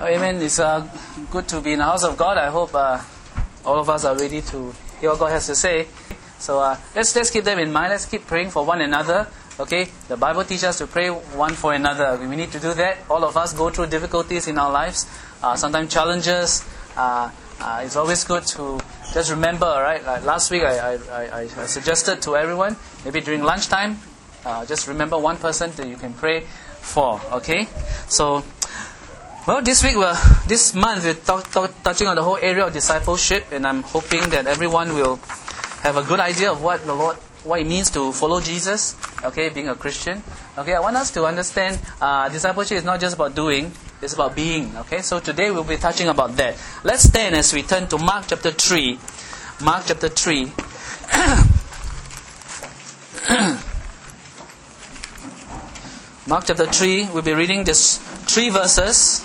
Amen. It's good to be in the house of God. I hope all of us are ready to hear what God has to say. So let's keep them in mind. Let's keep praying for one another. Okay, the Bible teaches us to pray one for another. We need to do that. All of us go through difficulties in our lives, sometimes challenges. It's always good to just remember, right? Like last week I suggested to everyone, maybe during lunchtime, just remember one person that you can pray for. Okay, so this month we're touching on the whole area of discipleship, and I'm hoping that everyone will have a good idea of what it means to follow Jesus. Okay, being a Christian. Okay, I want us to understand discipleship is not just about doing, it's about being. Okay, so today we'll be touching about that. Let's stand as we turn to Mark chapter 3. Mark chapter 3. Mark chapter 3, we'll be reading just 3 verses.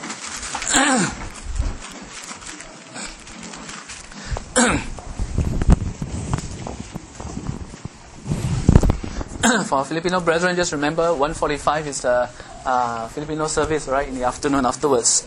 For our Filipino brethren, just remember 1:45 is the Filipino service, right, in the afternoon afterwards.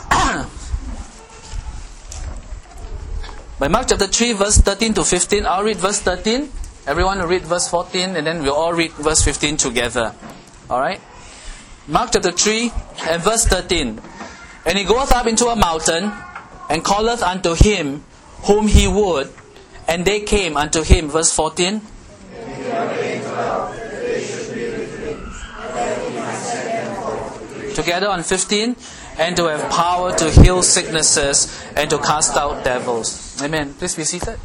By Mark chapter 3, verse 13 to 15, I'll read verse 13. Everyone will read verse 14, and then we'll all read verse 15 together. Alright? Mark chapter 3 and verse 13. And he goeth up into a mountain, and calleth unto him whom he would, and they came unto him. Verse 14. Together on 15, and to have power to heal sicknesses and to cast out devils. Amen. Please be seated.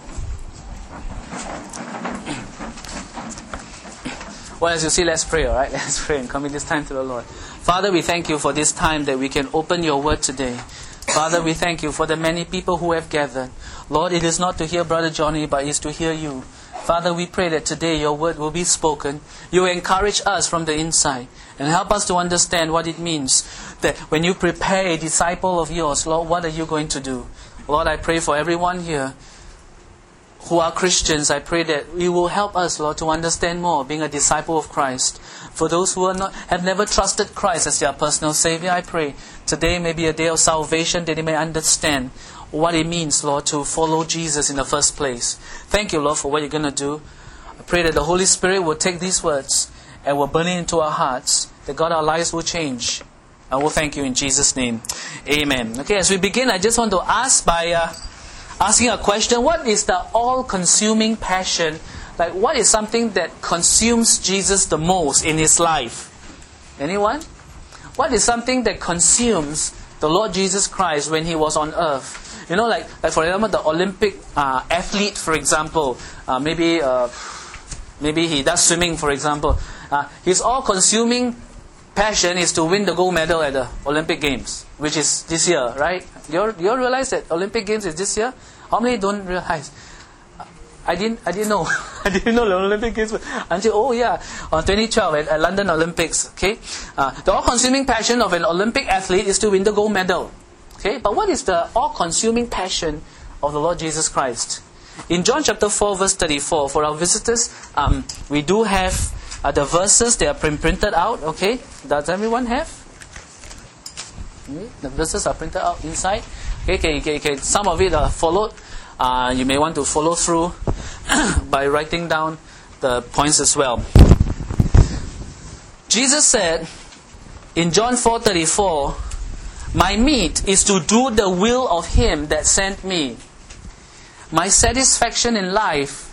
Well, as you see, let's pray, alright? Let's pray and commit this time to the Lord. Father, we thank you for this time that we can open your word today. Father, we thank you for the many people who have gathered. Lord, it is not to hear Brother Johnny, but it is to hear you. Father, we pray that today your word will be spoken. You will encourage us from the inside and help us to understand what it means that when you prepare a disciple of yours, Lord, what are you going to do? Lord, I pray for everyone here who are Christians. I pray that you will help us, Lord, to understand more being a disciple of Christ. For those who have never trusted Christ as their personal Savior, I pray today may be a day of salvation, that they may understand what it means, Lord, to follow Jesus in the first place. Thank you, Lord, for what you're going to do. I pray that the Holy Spirit will take these words and will burn it into our hearts, that God, our lives will change. I will thank you in Jesus' name. Amen. Okay, as we begin, I just want to ask by asking a question. What is the all-consuming passion? Like, what is something that consumes Jesus the most in his life? Anyone? What is something that consumes the Lord Jesus Christ when he was on earth? You know, like for example, the Olympic athlete, for example, maybe he does swimming, for example. His all-consuming passion is to win the gold medal at the Olympic Games, which is this year, right? You all realize that Olympic Games is this year? How many don't realize? I didn't know. I didn't know the Olympic Games until on 2012 at London Olympics. Okay, the all-consuming passion of an Olympic athlete is to win the gold medal. Okay, but what is the all-consuming passion of the Lord Jesus Christ? In John chapter 4, verse 34, for our visitors, we do have the verses. They are printed out. Okay, does everyone have? The verses are printed out inside. Okay, some of it are followed. You may want to follow through by writing down the points as well. Jesus said in John 4:34, "My meat is to do the will of him that sent me." My satisfaction in life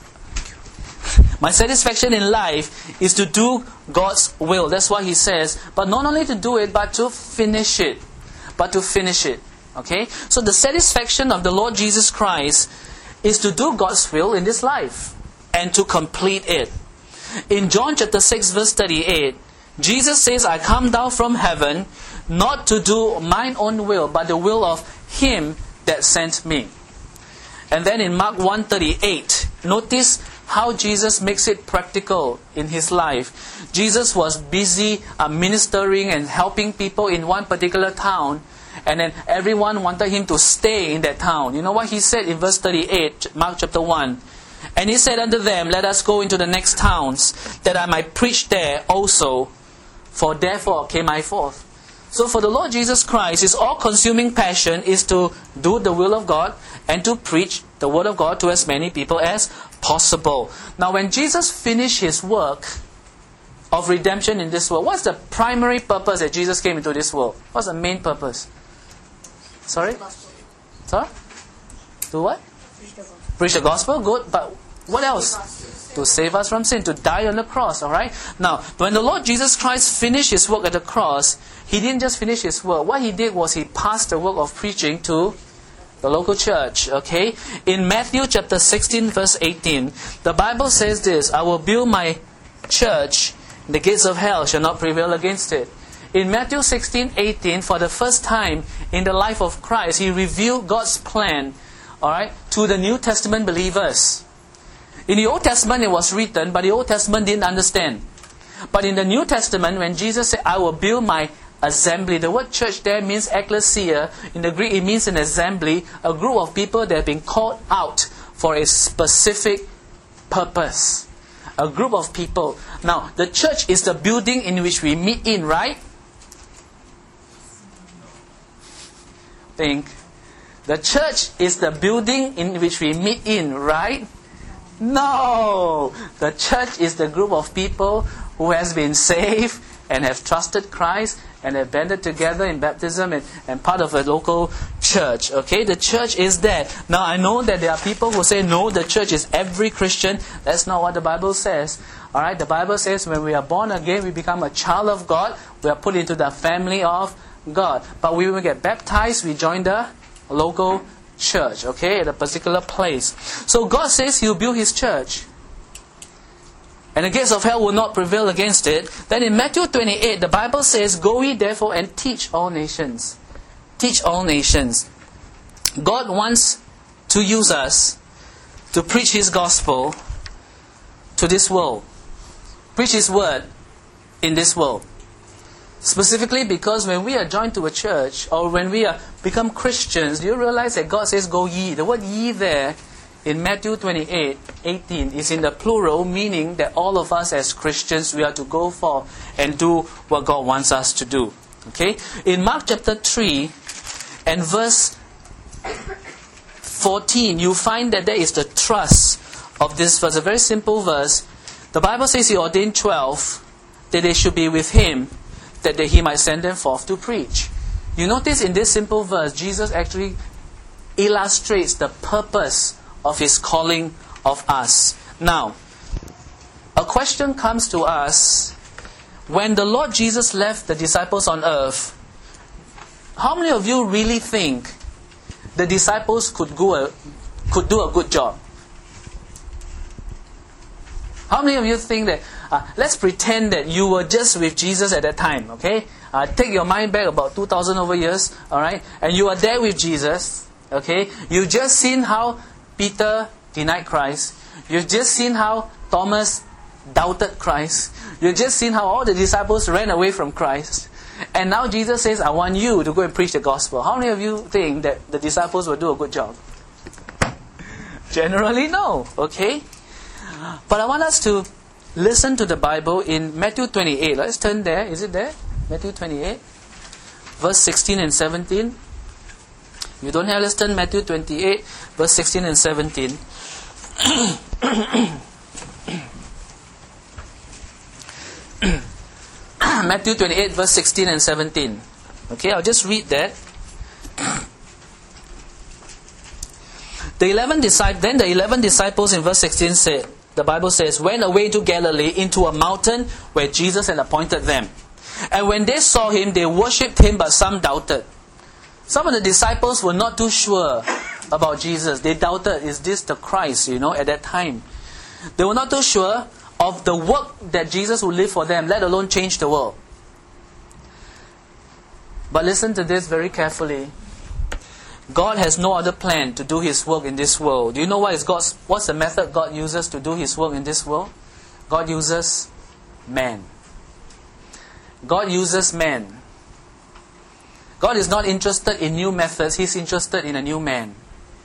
is to do God's will. That's what he says. But not only to do it, but to finish it. Okay? So the satisfaction of the Lord Jesus Christ is to do God's will in this life and to complete it. In John chapter 6, verse 38, Jesus says, "I come down from heaven not to do mine own will, but the will of him that sent me." And then in Mark 1:38, notice how Jesus makes it practical in his life. Jesus was busy ministering and helping people in one particular town, and then everyone wanted him to stay in that town. You know what he said in verse 38, Mark chapter 1? "And he said unto them, Let us go into the next towns, that I might preach there also, for therefore came I forth." So for the Lord Jesus Christ, His all-consuming passion is to do the will of God and to preach the Word of God to as many people as possible. Now when Jesus finished His work of redemption in this world, what's the primary purpose that Jesus came into this world? What's the main purpose? Sorry? Sorry? Do what? Preach the gospel. Good. But what else? To save us from sin. To die on the cross. Alright? Now, when the Lord Jesus Christ finished His work at the cross, He didn't just finish His work. What He did was He passed the work of preaching to the local church. Okay? In Matthew chapter 16 verse 18, the Bible says this, I will build my church, the gates of hell shall not prevail against it. In Matthew 16:18, for the first time in the life of Christ, He revealed God's plan, alright, to the New Testament believers. In the Old Testament it was written, but the Old Testament didn't understand. But in the New Testament, when Jesus said, I will build my assembly, the word church there means ecclesia. In the Greek it means an assembly, a group of people that have been called out for a specific purpose. A group of people. Now, the church is the building in which we meet in, right? Think. The church is the building in which we meet in, right? No! The church is the group of people who has been saved and have trusted Christ and have banded together in baptism and part of a local church. Okay, the church is there. Now I know that there are people who say, no, the church is every Christian. That's not what the Bible says. Alright, the Bible says when we are born again, we become a child of God. We are put into the family of God. But when we get baptized, we join the local church. Okay, at a particular place. So God says He'll build His church. And the gates of hell will not prevail against it. Then in Matthew 28, the Bible says, go ye therefore and teach all nations. Teach all nations. God wants to use us to preach His gospel to this world. Preach His word in this world. Specifically because when we are joined to a church or when we become Christians, do you realize that God says, go ye? The word ye there in Matthew 28:18 is in the plural, meaning that all of us as Christians, we are to go forth and do what God wants us to do. Okay? In Mark chapter 3 and verse 14, you find that there is the thrust of this verse. A very simple verse. The Bible says He ordained 12 that they should be with Him, that He might send them forth to preach. You notice in this simple verse, Jesus actually illustrates the purpose of His calling of us. Now, a question comes to us. When the Lord Jesus left the disciples on earth, how many of you really think the disciples could do a good job? How many of you think that, let's pretend that you were just with Jesus at that time, okay? Take your mind back about 2,000 over years, alright? And you are there with Jesus, okay? You just seen how Peter denied Christ. You've just seen how Thomas doubted Christ. You've just seen how all the disciples ran away from Christ. And now Jesus says, I want you to go and preach the gospel. How many of you think that the disciples will do a good job? Generally, no. Okay? But I want us to listen to the Bible in Matthew 28. Let's turn there. Is it there? Matthew 28. Verse 16 and 17. If you don't have, let's turn Matthew 28, verse 16 and 17. Matthew 28, verse 16 and 17. Okay, I'll just read that. Then the 11 disciples in verse 16 said, the Bible says, went away to Galilee into a mountain where Jesus had appointed them. And when they saw Him, they worshipped Him, but some doubted. Some of the disciples were not too sure about Jesus. They doubted, is this the Christ, at that time. They were not too sure of the work that Jesus would live for them, let alone change the world. But listen to this very carefully. God has no other plan to do His work in this world. Do you know what's the method God uses to do His work in this world? God uses man. God uses man. God is not interested in new methods. He's interested in a new man.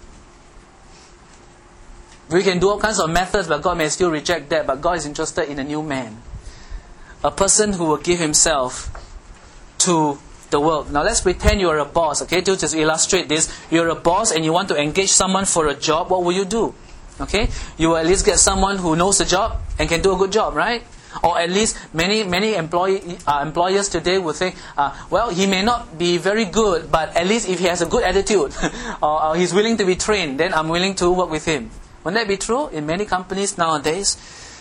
We can do all kinds of methods, but God may still reject that. But God is interested in a new man. A person who will give himself to the work. Now let's pretend you're a boss, okay? To just illustrate this, you're a boss and you want to engage someone for a job, what will you do? Okay? You will at least get someone who knows the job and can do a good job, right? Or at least many employers today will think, well, he may not be very good, but at least if he has a good attitude or he's willing to be trained, then I'm willing to work with him. Wouldn't that be true in many companies nowadays?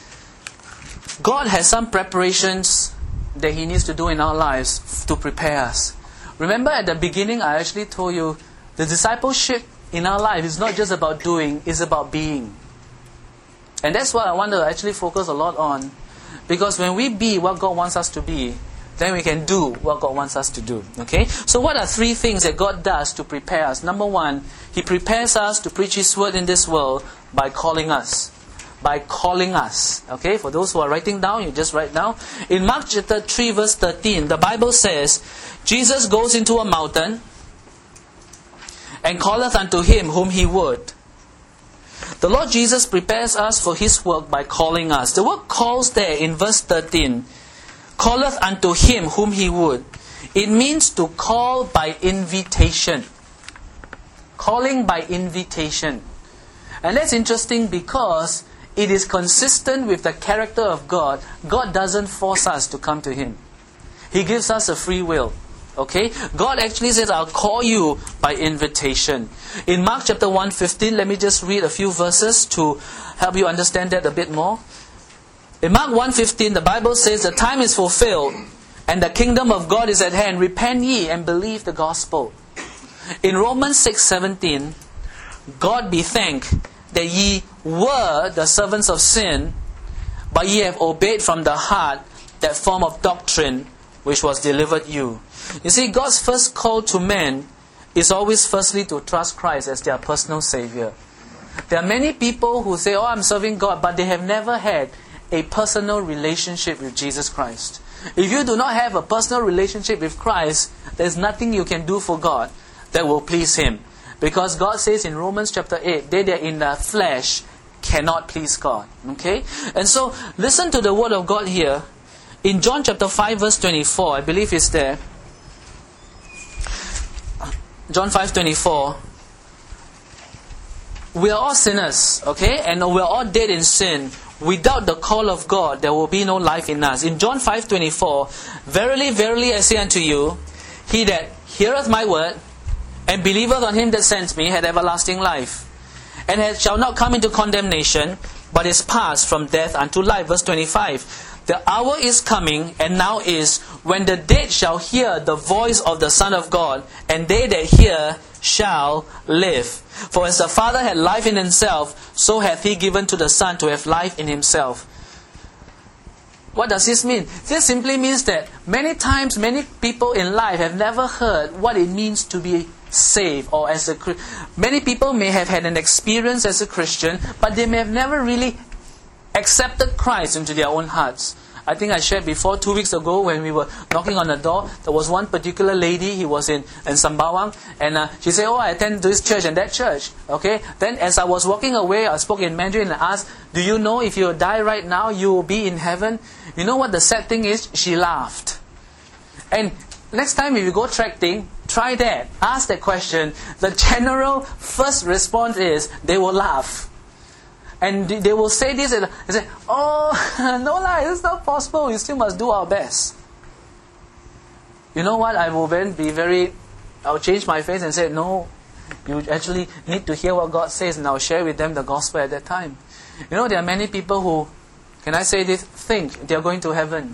God has some preparations that He needs to do in our lives to prepare us. Remember at the beginning I actually told you the discipleship in our life is not just about doing, it's about being. And that's what I want to actually focus a lot on. Because when we be what God wants us to be, then we can do what God wants us to do. Okay? So what are 3 things that God does to prepare us? Number 1, He prepares us to preach His word in this world by calling us. By calling us. Okay? For those who are writing down, you just write down. In Mark chapter 3 verse 13, the Bible says, Jesus goes into a mountain and calleth unto Him whom He would. The Lord Jesus prepares us for His work by calling us. The word calls there in verse 13, calleth unto Him whom He would. It means to call by invitation. Calling by invitation. And that's interesting because it is consistent with the character of God. God doesn't force us to come to Him. He gives us a free will. Okay? God actually says, I'll call you by invitation. In Mark chapter 1:15, let me just read a few verses to help you understand that a bit more. In Mark 1:15, the Bible says, the time is fulfilled, and the kingdom of God is at hand. Repent ye and believe the gospel. In Romans 6:17, God be thanked that ye were the servants of sin, but ye have obeyed from the heart that form of doctrine which was delivered you. You see, God's first call to men is always firstly to trust Christ as their personal Savior. There are many people who say, oh, I'm serving God, but they have never had a personal relationship with Jesus Christ. If you do not have a personal relationship with Christ, there's nothing you can do for God that will please Him. Because God says in Romans chapter 8, they that in the flesh cannot please God. Okay? And so, listen to the word of God here. In John chapter 5 verse 24, I believe it's there. John 5:24. We are all sinners, okay? And we are all dead in sin. Without the call of God, there will be no life in us. In John 5:24, verily, verily, I say unto you, he that heareth my word, and believeth on Him that sent me, hath everlasting life, and shall not come into condemnation, but is passed from death unto life. Verse 25. The hour is coming, and now is, when the dead shall hear the voice of the Son of God, and they that hear shall live. For as the Father had life in Himself, so hath He given to the Son to have life in Himself. What does this mean? This simply means that many times, many people in life have never heard what it means to be saved. Or as many people may have had an experience as a Christian, but they may have never really accepted Christ into their own hearts. I think I shared before 2 weeks ago when we were knocking on the door, there was one particular lady, he was in Sembawang, and she said, oh, I attend this church and that church. Okay. Then as I was walking away, I spoke in Mandarin and asked, do you know if you die right now, you will be in heaven? You know what the sad thing is? She laughed. And next time if you go tracting, try that. Ask that question. The general first response is, they will laugh. And they will say this, and they say, oh, no lah, it's not possible. We still must do our best. You know what? I'll change my face and say, no, you actually need to hear what God says, and I'll share with them the gospel at that time. You know, there are many people who, can I say this, think they're going to heaven.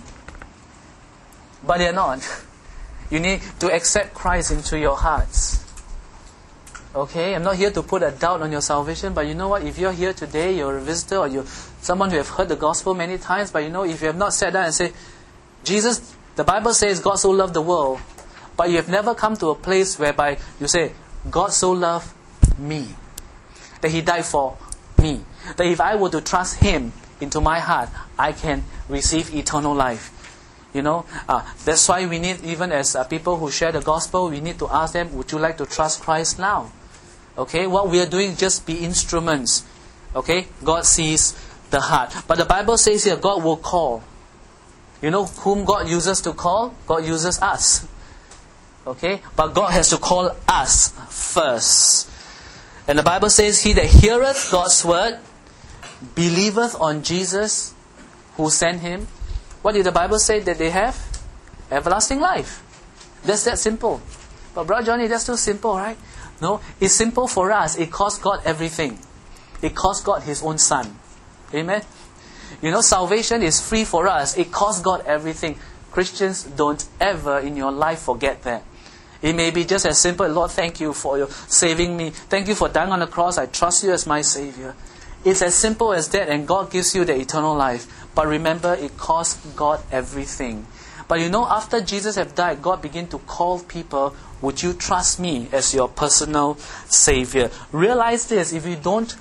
But they're not. You need to accept Christ into your hearts. Okay, I'm not here to put a doubt on your salvation, but you know what? If you're here today, you're a visitor, or you're someone who have heard the gospel many times, but you know, if you have not sat down and said, Jesus, the Bible says God so loved the world, but you have never come to a place whereby you say, God so loved me, that He died for me, that if I were to trust Him into my heart, I can receive eternal life. You know, that's why we need, even as people who share the gospel, we need to ask them, would you like to trust Christ now? Okay, what we are doing is just be instruments. Okay, God sees the heart. But the Bible says here, God will call. You know whom God uses to call? God uses us. Okay? But God has to call us first. And the Bible says, he that heareth God's word, believeth on Jesus who sent him. What did the Bible say that they have? Everlasting life. That's that simple. But Brother Johnny, that's too simple, right? No, it's simple for us. It cost God everything. It cost God His own Son. Amen? You know, salvation is free for us. It cost God everything. Christians, don't ever in your life forget that. It may be just as simple, Lord, thank you for your saving me. Thank you for dying on the cross. I trust you as my Savior. It's as simple as that, and God gives you the eternal life. But remember, it cost God everything. But you know, after Jesus had died, God began to call people, would you trust me as your personal Savior? Realize this, if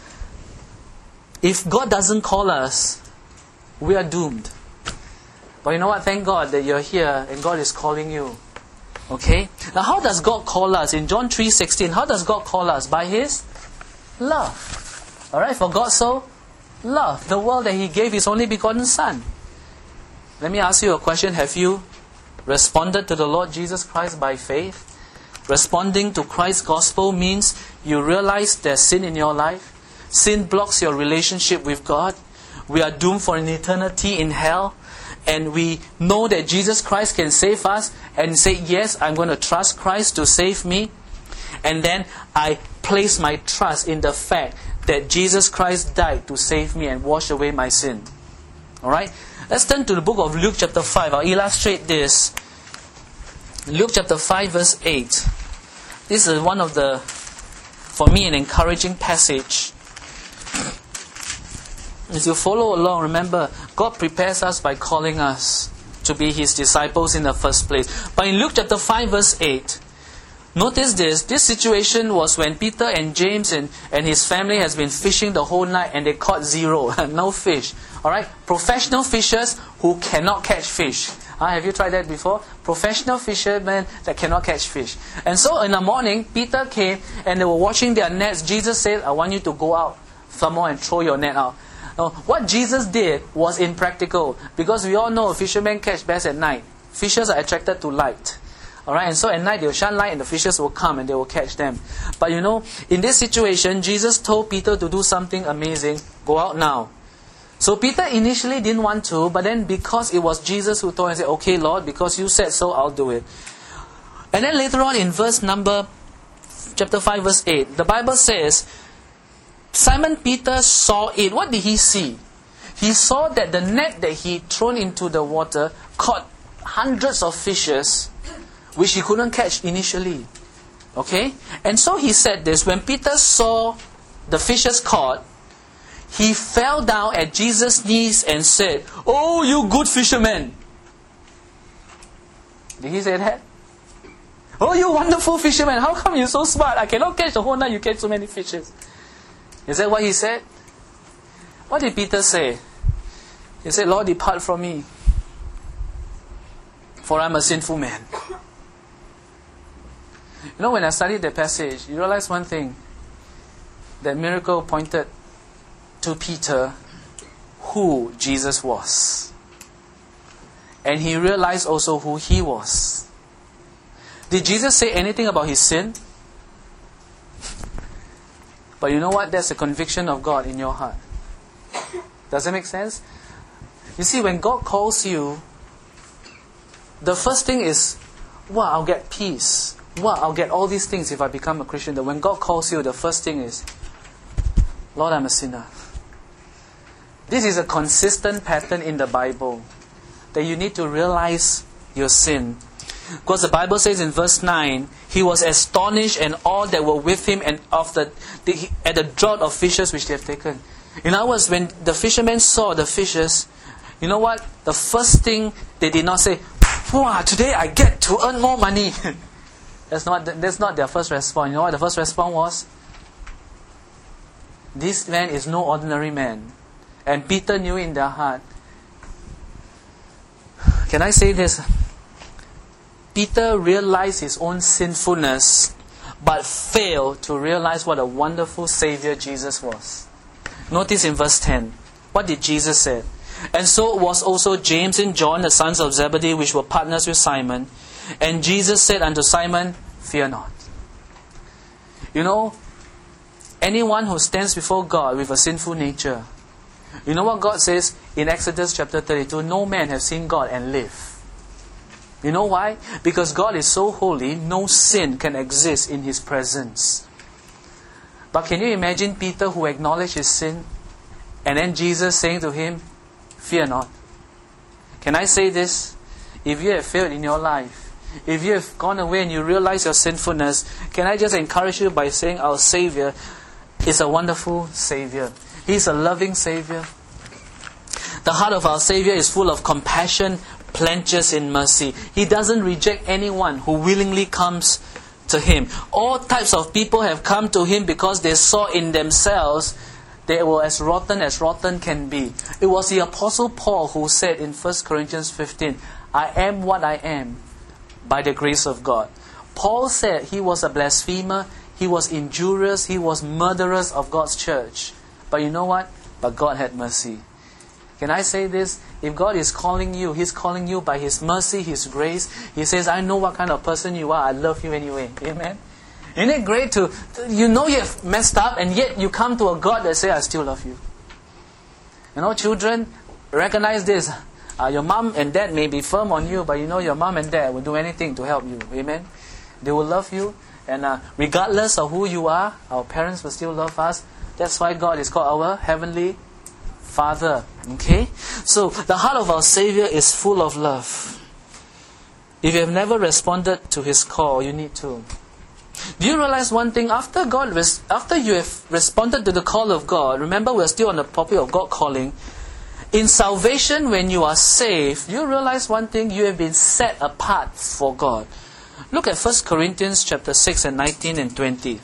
God doesn't call us, we are doomed. But you know what? Thank God that you're here and God is calling you. Okay? Now how does God call us? In John 3:16, how does God call us? By His love. Alright? For God so loved the world that He gave His only begotten Son. Let me ask you a question. Have you responded to the Lord Jesus Christ by faith? Responding to Christ's gospel means you realize there's sin in your life. Sin blocks your relationship with God. We are doomed for an eternity in hell. And we know that Jesus Christ can save us and say, yes, I'm going to trust Christ to save me. And then I place my trust in the fact that Jesus Christ died to save me and wash away my sin. Alright? Let's turn to the book of Luke chapter 5. I'll illustrate this. Luke chapter 5 verse 8. This is one of the, for me, an encouraging passage. As you follow along, remember, God prepares us by calling us to be His disciples in the first place. But in Luke chapter 5 verse 8, notice this. This situation was when Peter and James and his family has been fishing the whole night and they caught zero. No fish. Alright? Professional fishers who cannot catch fish. Have you tried that before? Professional fishermen that cannot catch fish. And so in the morning, Peter came and they were washing their nets. Jesus said, I want you to go out some more and throw your net out. Now, what Jesus did was impractical, because we all know fishermen catch best at night. Fishers are attracted to light. Alright, and so at night they will shine light and the fishes will come and they will catch them. But you know, in this situation, Jesus told Peter to do something amazing. Go out now. So Peter initially didn't want to, but then because it was Jesus who told him, said, okay Lord, because you said so, I'll do it. And then later on in chapter 5 verse 8, the Bible says, Simon Peter saw it. What did he see? He saw that the net that he thrown into the water caught hundreds of fishes, which he couldn't catch initially. Okay? And so he said this, when Peter saw the fishes caught, he fell down at Jesus' knees and said, oh, you good fisherman. Did he say that? Oh, you wonderful fisherman. How come you're so smart? I cannot catch the whole night, you catch so many fishes. Is that what he said? What did Peter say? He said, Lord, depart from me, for I'm a sinful man. You know, when I studied the passage, you realize one thing. That miracle pointed to Peter who Jesus was. And he realized also who he was. Did Jesus say anything about his sin? But you know what? That's a conviction of God in your heart. Does that make sense? You see, when God calls you, the first thing is, wow, I'll get peace. Wow, I'll get all these things if I become a Christian. That when God calls you, the first thing is, Lord, I'm a sinner. This is a consistent pattern in the Bible. That you need to realize your sin. Because the Bible says in verse 9, he was astonished and all that were with him and at the draught of fishes which they have taken. In other words, when the fishermen saw the fishes, you know what? The first thing they did not say, wow, today I get to earn more money. That's not their first response. You know what the first response was? This man is no ordinary man. And Peter knew in their heart. Can I say this? Peter realized his own sinfulness, but failed to realize what a wonderful Savior Jesus was. Notice in verse 10, what did Jesus say? And so was also James and John, the sons of Zebedee, which were partners with Simon. And Jesus said unto Simon, fear not. You know, anyone who stands before God with a sinful nature, you know what God says in Exodus chapter 32? No man has seen God and live. You know why? Because God is so holy, no sin can exist in His presence. But can you imagine Peter who acknowledged his sin, and then Jesus saying to him, fear not. Can I say this? If you have failed in your life, if you have gone away and you realize your sinfulness, can I just encourage you by saying our Savior is a wonderful Savior. He's a loving Savior. The heart of our Savior is full of compassion, plenteous in mercy. He doesn't reject anyone who willingly comes to Him. All types of people have come to Him because they saw in themselves they were as rotten can be. It was the Apostle Paul who said in 1 Corinthians 15, I am what I am by the grace of God. Paul said he was a blasphemer, he was injurious, he was murderous of God's church. But you know what? But God had mercy. Can I say this? If God is calling you, He's calling you by His mercy, His grace. He says, I know what kind of person you are. I love you anyway. Amen? Isn't it great to you know you have messed up and yet you come to a God that says, I still love you. You know, children, recognize this. Your mom and dad may be firm on you, but you know your mom and dad will do anything to help you. Amen? They will love you. And regardless of who you are, our parents will still love us. That's why God is called our Heavenly Father. Okay? So, the heart of our Savior is full of love. If you have never responded to His call, you need to. Do you realize one thing? After you have responded to the call of God, remember we're still on the topic of God calling. In salvation, when you are saved, you realize one thing, you have been set apart for God. Look at 1 Corinthians chapter 6 and 19 and 20.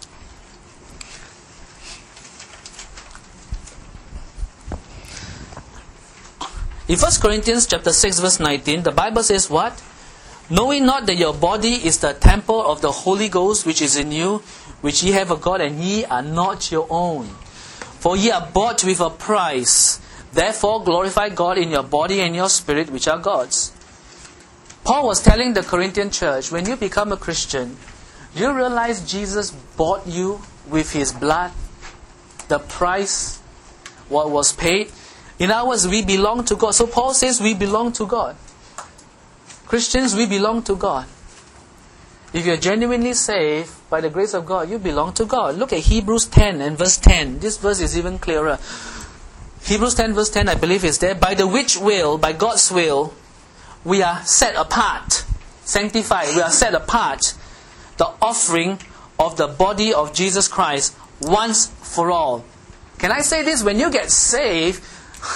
In 1 Corinthians chapter 6 verse 19, the Bible says what? Knowing not that your body is the temple of the Holy Ghost which is in you, which ye have of God, and ye are not your own. For ye are bought with a price. Therefore glorify God in your body and your spirit, which are God's. Paul was telling the Corinthian church, when you become a Christian, you realize Jesus bought you with His blood. The price, what was paid. In other words, we belong to God. So Paul says we belong to God. Christians, we belong to God. If you're genuinely saved by the grace of God, you belong to God. Look at Hebrews 10 and verse 10. This verse is even clearer. Hebrews 10 verse 10, I believe is there. By the which will, by God's will, we are set apart, sanctified. We are set apart. The offering of the body of Jesus Christ once for all. Can I say this? When you get saved,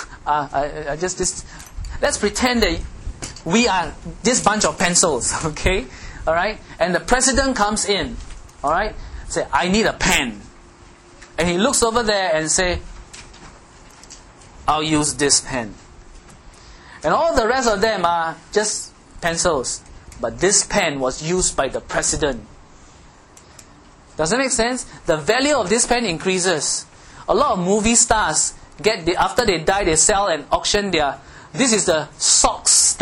let's pretend that we are this bunch of pencils, okay? Alright? And the president comes in, alright? Say, I need a pen. And he looks over there and say, I'll use this pen. And all the rest of them are just pencils. But this pen was used by the president. Does that make sense? The value of this pen increases. A lot of movie stars after they die, they sell and auction their. This is the socks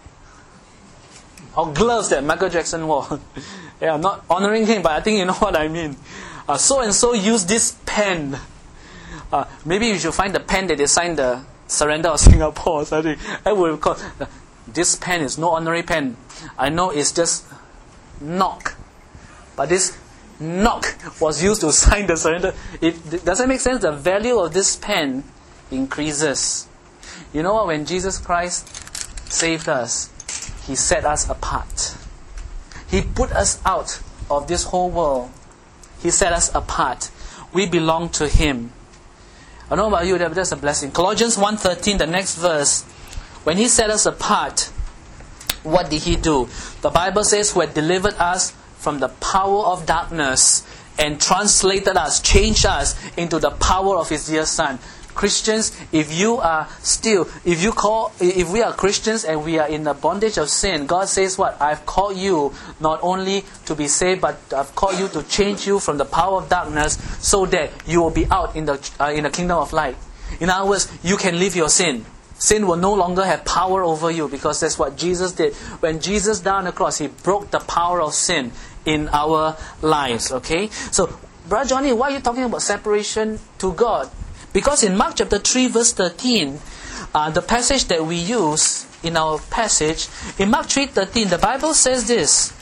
or gloves that Michael Jackson wore. Yeah, I'm not honoring him, but I think you know what I mean. So and so used this pen. Maybe you should find the pen that they signed the surrender of Singapore or something. I would call this pen is no ordinary pen. I know it's just knock, but this knock was used to sign the surrender. Does that make sense? The value of this pen increases. You know what? When Jesus Christ saved us, He set us apart. He put us out of this whole world. He set us apart. We belong to Him. I don't know about you, but that's a blessing. Colossians 1:13, the next verse. When He set us apart, what did He do? The Bible says, who had delivered us from the power of darkness and translated us, changed us into the power of His dear Son. Christians, if we are Christians and we are in the bondage of sin, God says what? I've called you not only to be saved, but I've called you to change you from the power of darkness so that you will be out in the kingdom of light. In other words, you can leave your sin. Sin will no longer have power over you, because that's what Jesus did. When Jesus died on the cross, He broke the power of sin in our lives. Okay? So, Brother Johnny, why are you talking about separation to God? Because in Mark chapter 3 verse 13, the passage that we use in our passage, in Mark 3:13, the Bible says this.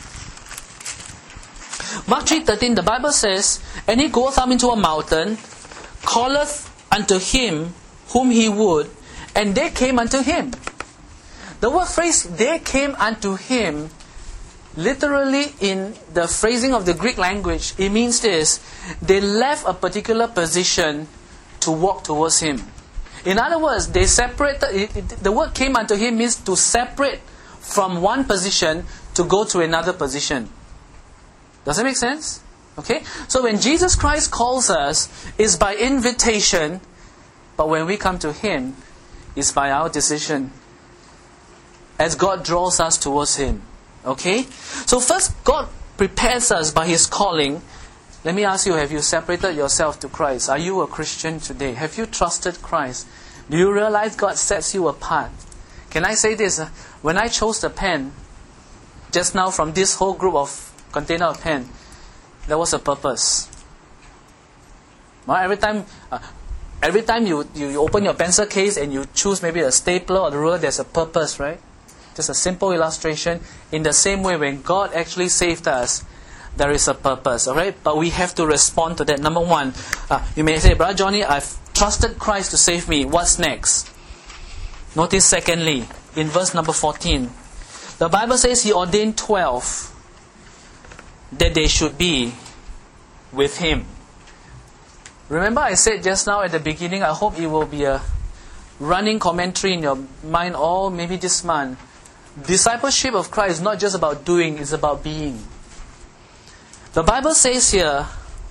Mark 3:13, the Bible says, "And he goeth up into a mountain, calleth unto him whom he would, and they came unto him." The word phrase, "they came unto him," literally in the phrasing of the Greek language, it means this: they left a particular position to walk towards him. In other words, they separated. The word "came unto him" means to separate from one position to go to another position. Does that make sense? Okay? So when Jesus Christ calls us, it's by invitation, but when we come to Him, it's by our decision, as God draws us towards Him. Okay? So first, God prepares us by His calling. Let me ask you, have you separated yourself to Christ? Are you a Christian today? Have you trusted Christ? Do you realize God sets you apart? Can I say this? When I chose the pen, just now from this whole group of container of pen, there was a purpose. Well, every time you open your pencil case and you choose maybe a stapler or the ruler, there's a purpose, right? Just a simple illustration. In the same way, when God actually saved us, there is a purpose, alright? But we have to respond to that. Number one, you may say, "Brother Johnny, I've trusted Christ to save me. What's next?" Notice secondly, in verse number 14, the Bible says He ordained 12 that they should be with Him. Remember I said just now at the beginning, I hope it will be a running commentary in your mind all maybe this month. Discipleship of Christ is not just about doing, it's about being. The Bible says here,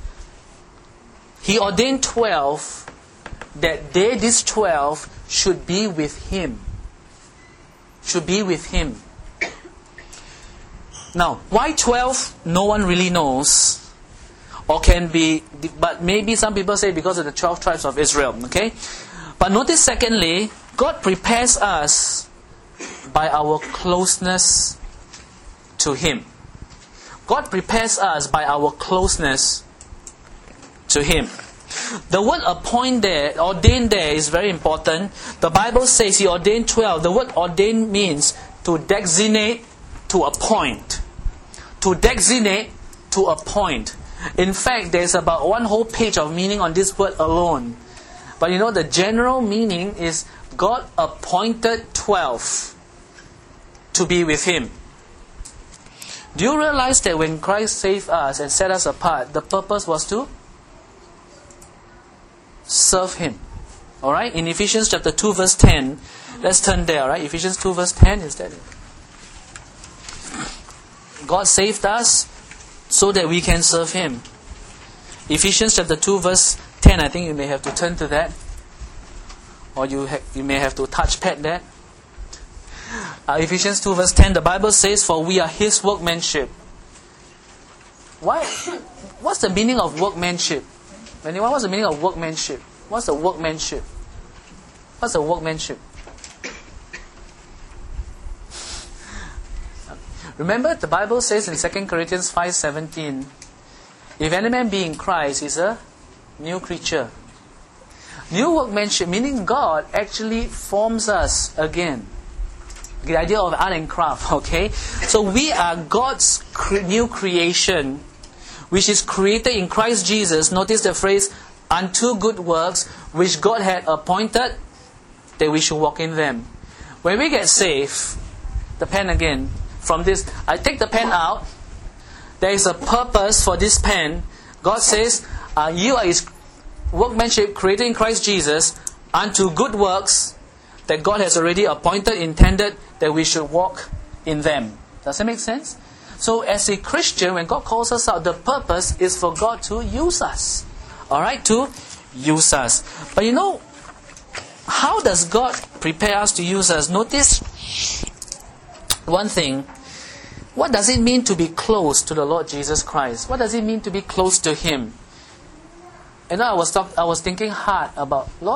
He ordained 12 that these 12 should be with Him. Should be with Him. Now, why 12? No one really knows. Or can be, but maybe some people say because of the 12 tribes of Israel. Okay? But notice secondly, God prepares us by our closeness to Him. God prepares us by our closeness to Him. The word appoint there, ordain there, is very important. The Bible says He ordained 12. The word ordain means to designate, to appoint. To designate, to appoint. In fact, there's about one whole page of meaning on this word alone. But you know, the general meaning is God appointed 12 to be with Him. Do you realize that when Christ saved us and set us apart, the purpose was to serve Him? Alright? In Ephesians chapter 2 verse 10, let's turn there, alright? Ephesians 2 verse 10, is that it? God saved us so that we can serve Him. Ephesians chapter 2 verse 10, I think you may have to turn to that. Or you may have to touchpad that. Ephesians 2 verse 10, the Bible says, "For we are His workmanship." Why? What's the meaning of workmanship? Anyone? What's the meaning of workmanship? What's the workmanship? What's the workmanship? Remember, the Bible says in 2 Corinthians 5:17, "If any man be in Christ, is a new creature." New workmanship, meaning God actually forms us again. The idea of art and craft, okay? So we are God's new creation, which is created in Christ Jesus. Notice the phrase, "unto good works, which God had appointed that we should walk in them." When we get saved, the pen again, from this, I take the pen out, there is a purpose for this pen. God says, you are His workmanship created in Christ Jesus unto good works that God has already appointed, intended that we should walk in them. Does that make sense? So as a Christian, when God calls us out, the purpose is for God to use us. Alright, to use us. But you know, how does God prepare us to use us? Notice one thing. What does it mean to be close to the Lord Jesus Christ? What does it mean to be close to Him? And I was thinking hard about, Lord,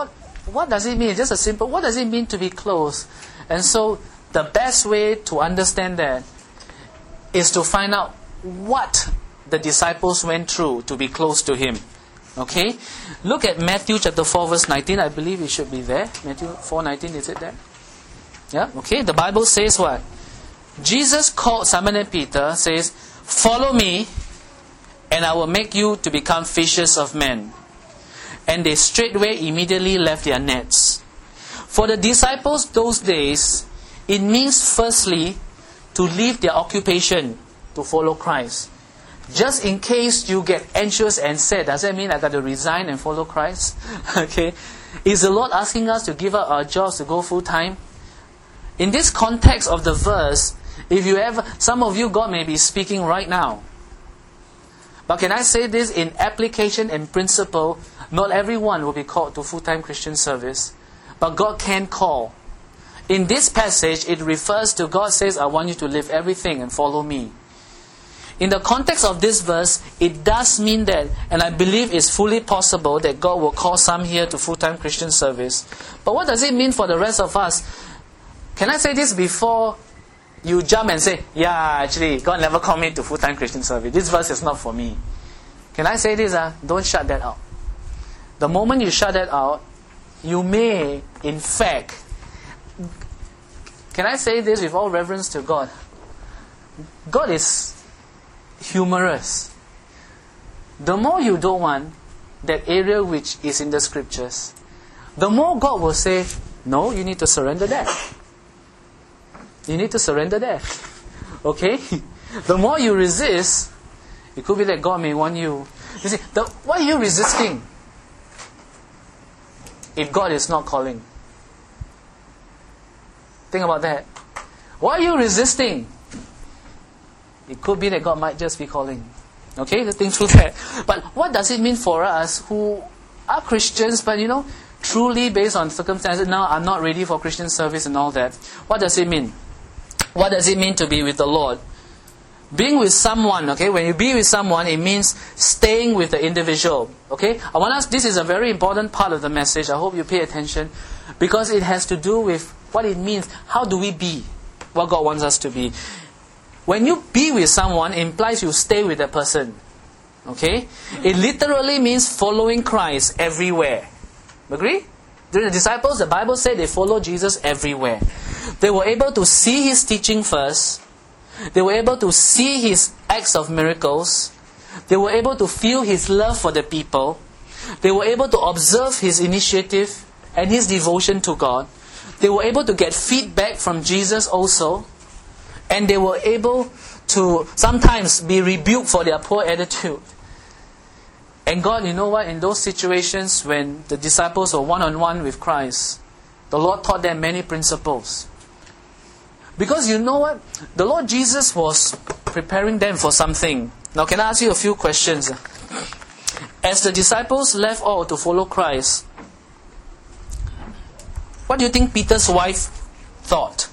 what does it mean? Just a simple, what does it mean to be close? And so the best way to understand that is to find out what the disciples went through to be close to Him. Okay? Look at Matthew chapter 4 verse 19. I believe it should be there. Matthew 4:19, is it there? Yeah? Okay, the Bible says what? Jesus called Simon and Peter, says, "Follow me, and I will make you to become fishers of men." And they straightway immediately left their nets. For the disciples those days, it means firstly to leave their occupation to follow Christ. Just in case you get anxious and sad, does that mean I got to resign and follow Christ? Okay. Is the Lord asking us to give up our jobs to go full time? In this context of the verse, if you ever, some of you, God may be speaking right now. But can I say this in application and principle, not everyone will be called to full-time Christian service, but God can call. In this passage, it refers to God says, "I want you to leave everything and follow me." In the context of this verse, it does mean that, and I believe it's fully possible that God will call some here to full-time Christian service. But what does it mean for the rest of us? Can I say this before you jump and say, "Yeah, actually, God never called me to full-time Christian service. This verse is not for me." Can I say this? Don't shut that out. The moment you shut that out, you may, in fact, can I say this with all reverence to God? God is humorous. The more you don't want that area which is in the scriptures, the more God will say, "No, you need to surrender that. You need to surrender that." Okay? The more you resist, it could be that God may want you. You see, why are you resisting if God is not calling? Think about that. Why are you resisting? It could be that God might just be calling. Okay, let's think through that. But what does it mean for us who are Christians, but truly based on circumstances, now I'm not ready for Christian service and all that. What does it mean? What does it mean to be with the Lord? Being with someone, okay, when you be with someone, it means staying with the individual. Okay? I want us, this is a very important part of the message. I hope you pay attention, because it has to do with what it means. How do we be what God wants us to be? When you be with someone, it implies you stay with that person. Okay? It literally means following Christ everywhere. Agree? During the disciples, the Bible said they followed Jesus everywhere. They were able to see His teaching first. They were able to see His acts of miracles. They were able to feel His love for the people. They were able to observe His initiative and His devotion to God. They were able to get feedback from Jesus also. And they were able to sometimes be rebuked for their poor attitude. And God, you know what? In those situations when the disciples were one-on-one with Christ, the Lord taught them many principles. Because you know what? The Lord Jesus was preparing them for something. Now can I ask you a few questions? As the disciples left all to follow Christ, what do you think Peter's wife thought?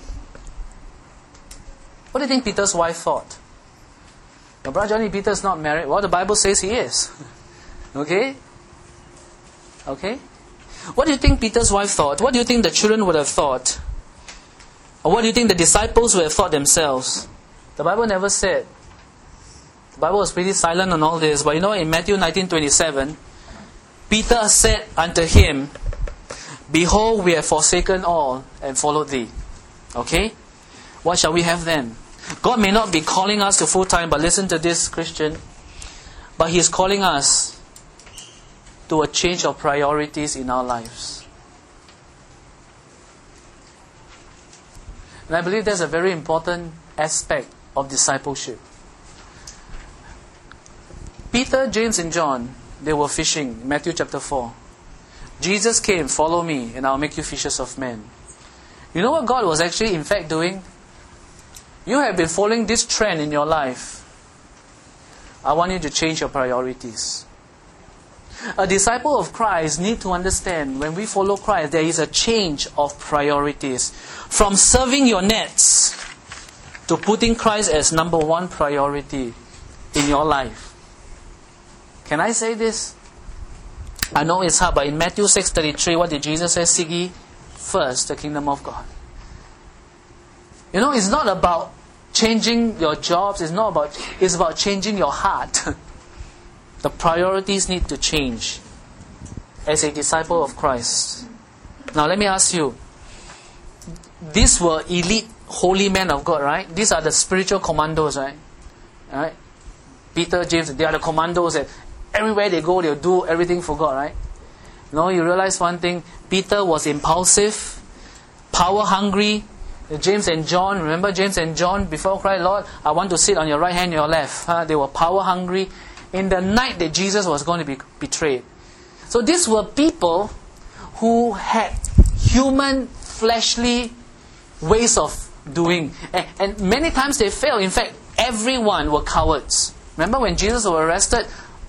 What do you think Peter's wife thought? Now, Brother Johnny, Peter is not married. Well, the Bible says he is. Okay? Okay? What do you think Peter's wife thought? What do you think the children would have thought? Or what do you think the disciples would have thought themselves? The Bible never said. The Bible was pretty silent on all this. But in Matthew 19:27, Peter said unto him, "Behold, we have forsaken all and followed thee." Okay? What shall we have then? God may not be calling us to full-time, but listen to this, Christian. But He is calling us to a change of priorities in our lives. And I believe that's a very important aspect of discipleship. Peter, James and John, they were fishing, Matthew chapter 4. Jesus came, "Follow me, and I'll make you fishers of men." You know what God was actually in fact doing? You have been following this trend in your life. I want you to change your priorities. A disciple of Christ needs to understand when we follow Christ, there is a change of priorities. From serving your nets to putting Christ as number one priority in your life. Can I say this? I know it's hard, but in Matthew 6:33, what did Jesus say? Seek ye first the kingdom of God. You know, it's not about changing your jobs. It's about changing your heart. The priorities need to change as a disciple of Christ. Now let me ask you. These were elite holy men of God, right? These are the spiritual commandos, right? Right? Peter, James, they are the commandos that everywhere they go, they'll do everything for God, right? No, you realize one thing. Peter was impulsive, power hungry. James and John, remember James and John before Christ, Lord, I want to sit on your right hand, your left. They were power hungry in the night that Jesus was going to be betrayed. So these were people who had human, fleshly ways of doing. And many times they failed. In fact, everyone were cowards. Remember when Jesus was arrested,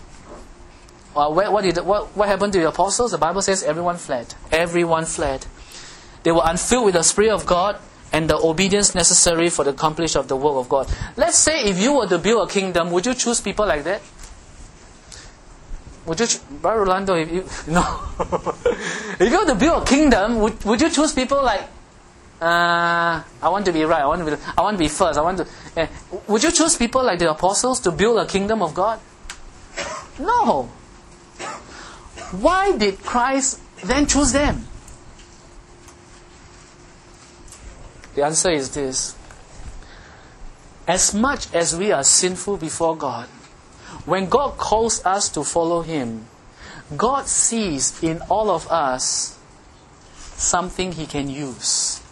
what happened to the apostles? The Bible says everyone fled. Everyone fled. They were unfilled with the Spirit of God and the obedience necessary for the accomplishment of the work of God. Let's say if you were to build a kingdom, would you choose people like that? Would you, Brother Rolando, if you were to build a kingdom, would you choose people like, I want to be right, I want to be first, would you choose people like the apostles to build a kingdom of God? No. Why did Christ then choose them? The answer is this. As much as we are sinful before God, when God calls us to follow Him, God sees in all of us something He can use.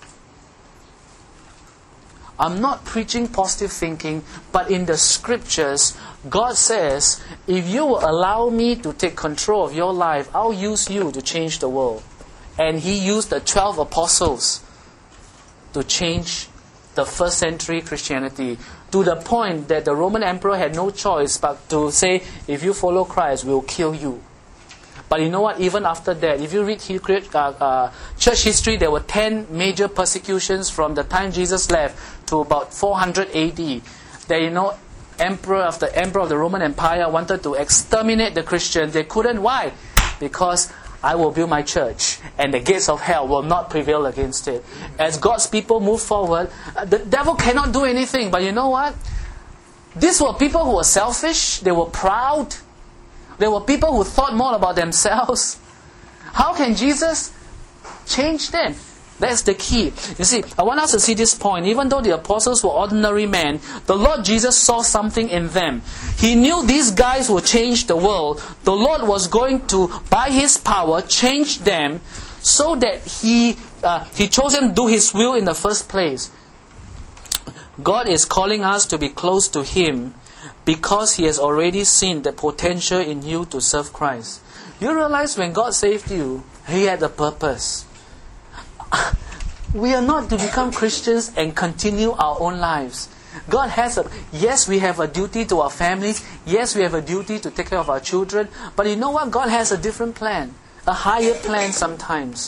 I'm not preaching positive thinking, but in the scriptures, God says, if you will allow me to take control of your life, I'll use you to change the world. And He used the 12 apostles to change the first century Christianity, to the point that the Roman emperor had no choice but to say, if you follow Christ, we'll kill you. But you know what? Even after that, if you read church history, there were 10 major persecutions from the time Jesus left to about 400 AD. That, emperor after emperor of the Roman Empire wanted to exterminate the Christians. They couldn't. Why? Because I will build my church, and the gates of hell will not prevail against it. As God's people move forward, the devil cannot do anything. But you know what? These were people who were selfish. They were proud. They were people who thought more about themselves. How can Jesus change them? That's the key. You see, I want us to see this point. Even though the apostles were ordinary men, the Lord Jesus saw something in them. He knew these guys would change the world. The Lord was going to, by His power, change them so that He chose them to do His will in the first place. God is calling us to be close to Him because He has already seen the potential in you to serve Christ. You realize when God saved you, He had a purpose. We are not to become Christians and continue our own lives. God has yes, we have a duty to our families. Yes, we have a duty to take care of our children. But you know what? God has a different plan. A higher plan sometimes.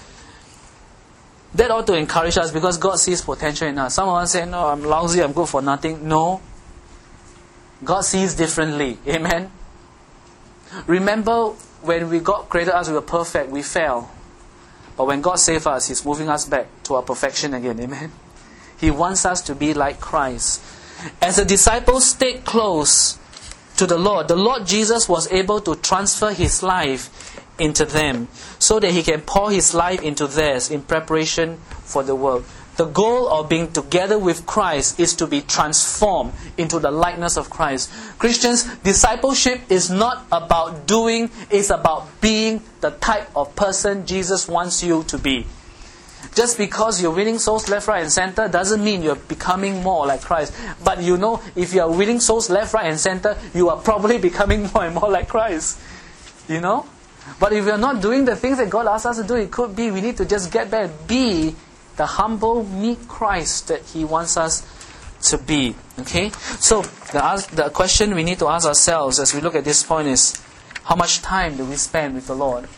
That ought to encourage us because God sees potential in us. Some of us say, no, I'm lousy, I'm good for nothing. No. God sees differently. Amen. Remember when we got created us, we were perfect. We fell. But when God saved us, He's moving us back to our perfection again. Amen. He wants us to be like Christ. As the disciples stayed close to the Lord Jesus was able to transfer His life into them so that He can pour His life into theirs in preparation for the world. The goal of being together with Christ is to be transformed into the likeness of Christ. Christians, discipleship is not about doing, it's about being the type of person Jesus wants you to be. Just because you're winning souls left, right and center doesn't mean you're becoming more like Christ. But if you are winning souls left, right and center, you are probably becoming more and more like Christ. But if you're not doing the things that God asks us to do, it could be we need to just get back and be the humble, meek Christ that He wants us to be. Okay? So, the question we need to ask ourselves as we look at this point is, how much time do we spend with the Lord?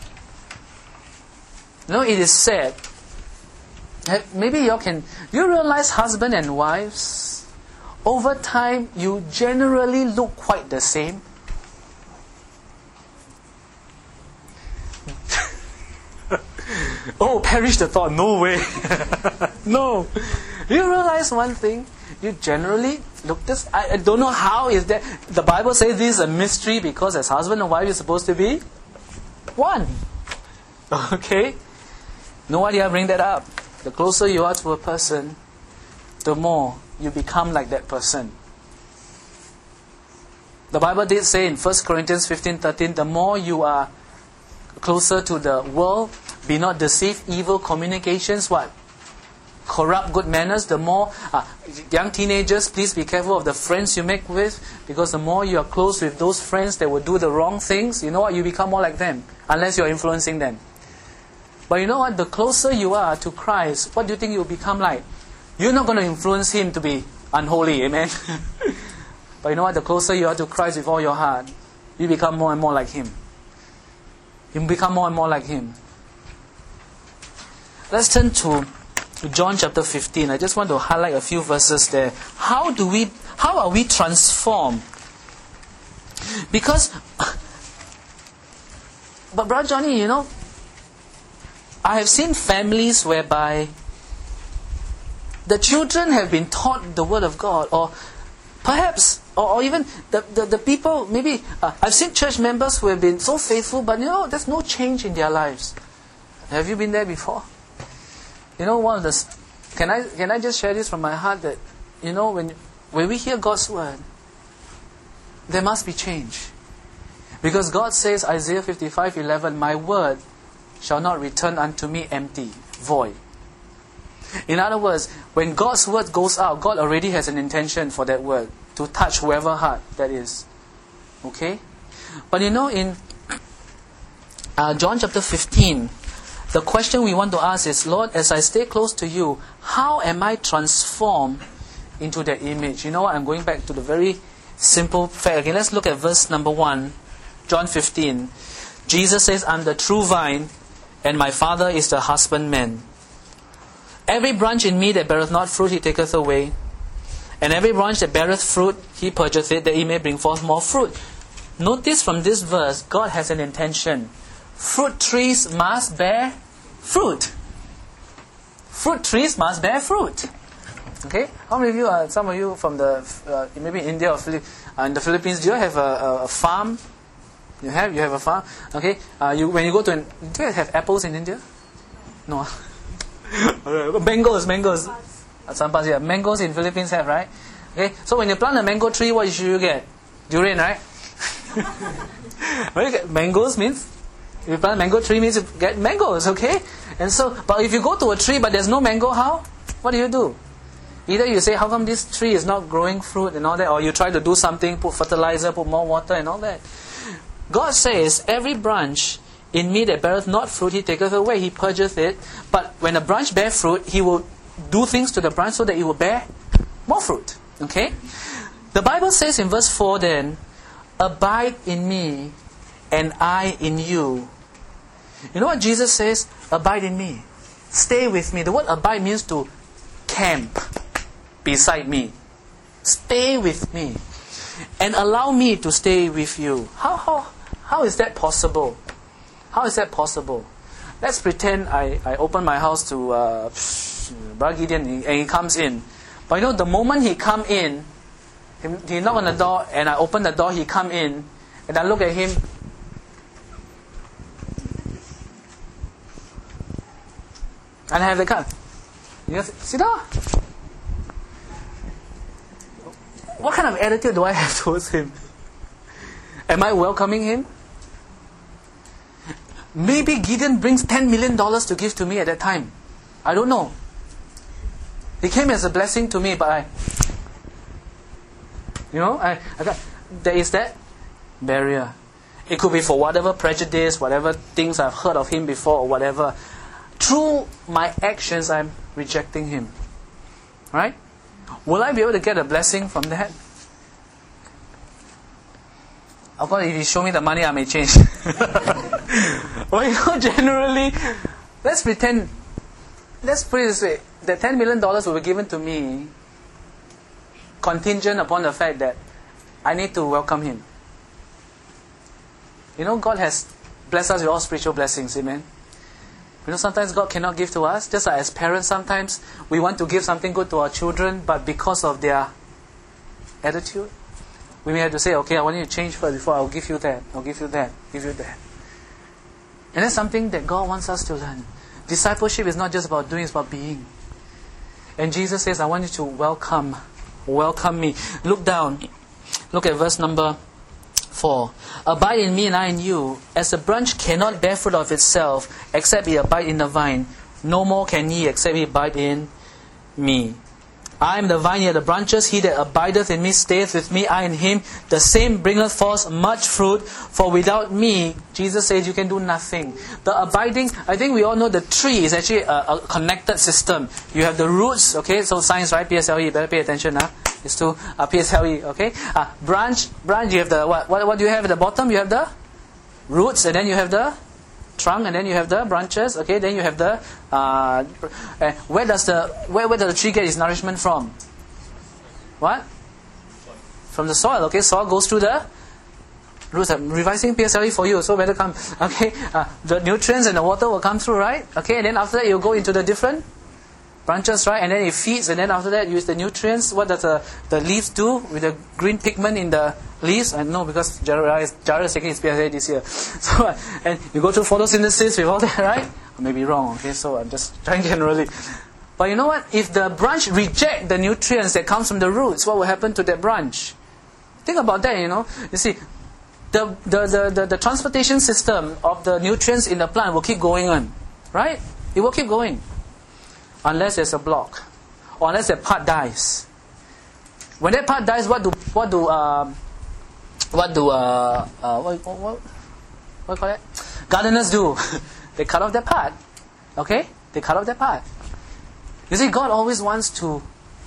It is said, maybe you realize husband and wives, over time, you generally look quite the same. Oh, perish the thought. No way. No. You realize one thing? You generally look this. I don't know how is that. The Bible says this is a mystery because as husband and wife you're supposed to be one. Okay? No why did I bring that up? The closer you are to a person, the more you become like that person. The Bible did say in 1 Corinthians 15:13, the more you are closer to the world, be not deceived, evil communications, what? Corrupt good manners. The more, young teenagers, please be careful of the friends you make with, because the more you are close with those friends that will do the wrong things, you know what, you become more like them, unless you are influencing them. But you know what, the closer you are to Christ, what do you think you'll become like? You're not going to influence Him to be unholy, amen? But you know what, the closer you are to Christ with all your heart, you become more and more like Him. You become more and more like Him. Let's turn to John chapter 15. I just want to highlight a few verses there. How are we transformed? Because, but Brother Johnny, you know, I have seen families whereby the children have been taught the Word of God, or perhaps, or even the people, maybe, I've seen church members who have been so faithful, but you know, there's no change in their lives. Have you been there before? You know, one of the, can I just share this from my heart that, you know, when we hear God's Word, there must be change. Because God says, Isaiah 55:11, my Word shall not return unto me empty, void. In other words, when God's Word goes out, God already has an intention for that Word to touch whoever heart that is. Okay? But you know, in John chapter 15, the question we want to ask is, Lord, as I stay close to you, how am I transformed into that image? You know what? I'm going back to the very simple fact. Again, let's look at verse number 1. John 15. Jesus says, I'm the true vine, and my Father is the husbandman. Every branch in me that beareth not fruit, He taketh away. And every branch that beareth fruit, He purgeth it, that He may bring forth more fruit. Notice from this verse, God has an intention. Fruit trees must bear fruit. Fruit trees must bear fruit. Okay? How many of you are, some of you from the, maybe India or in the Philippines, do you have a farm? You have a farm? Okay? When you go to, do you have apples in India? No. Mangoes. Sampas, yeah. Mangoes in Philippines have, right? Okay? So when you plant a mango tree, what should you get? Durian, right? When you get mangoes means, if you plant a mango tree means you get mangoes, okay? And so, but if you go to a tree but there's no mango, how? What do? Either you say, how come this tree is not growing fruit and all that, or you try to do something, put fertilizer, put more water and all that. God says, every branch in me that beareth not fruit, He taketh away, He purgeth it. But when a branch bear fruit, He will do things to the branch so that it will bear more fruit. Okay? The Bible says in verse 4 then, abide in me, and I in you. You know what Jesus says? Abide in me. Stay with me. The word abide means to camp beside me. Stay with me. And allow me to stay with you. How is that possible? How is that possible? Let's pretend I open my house to Brother Gideon and he comes in. But you know, the moment he come in, he knock on the door and I open the door, he come in and I look at him. And I have the car. You know, sit down. What kind of attitude do I have towards him? Am I welcoming him? Maybe Gideon brings $10 million to give to me at that time. I don't know. He came as a blessing to me, but there is that barrier. It could be for whatever prejudice, whatever things I've heard of him before or whatever. Through my actions, I'm rejecting him. Right? Will I be able to get a blessing from that? Of course, if you show me the money, I may change. Well, you know, generally, let's put it this way, the $10 million will be given to me contingent upon the fact that I need to welcome him. You know, God has blessed us with all spiritual blessings, amen? Sometimes God cannot give to us. Just like as parents, sometimes we want to give something good to our children, but because of their attitude, we may have to say, okay, I want you to change first before I'll give you that, I'll give you that, give you that. And that's something that God wants us to learn. Discipleship is not just about doing, it's about being. And Jesus says, I want you to welcome me. Look down. Look at verse number 4. Abide in me and I in you. As a branch cannot bear fruit of itself, except it abide in the vine. No more can ye, except ye abide in me. I am the vine, ye are the branches. He that abideth in me stayeth with me, I in him. The same bringeth forth much fruit. For without me, Jesus says, you can do nothing. The abiding, I think we all know the tree is actually a connected system. You have the roots, okay? So science, right? PSLE, you better pay attention. It's to PSLE, okay? Branch, you have the, what do you have at the bottom? You have the roots, and then you have the trunk, and then you have the branches, okay? Then you have the where does the tree get its nourishment from? What? From the soil, okay? Soil goes through the roots. I'm revising PSLE for you, so better come, okay? The nutrients and the water will come through, right? Okay, and then after that you go into the different branches, right? And then it feeds, and then after that you use the nutrients. What does the leaves do with the green pigment in the leaves? I know because Jared is taking his PSLE this year. So, and you go through photosynthesis with all that, right? I may be wrong, okay? So I'm just trying generally. But you know what? If the branch reject the nutrients that comes from the roots, what will happen to that branch? Think about that, You see, the transportation system of the nutrients in the plant will keep going on, right? It will keep going. Unless there's a block, or unless that part dies. When that part dies, what do gardeners do? They cut off that part. Okay? They cut off that part. You see, God always wants to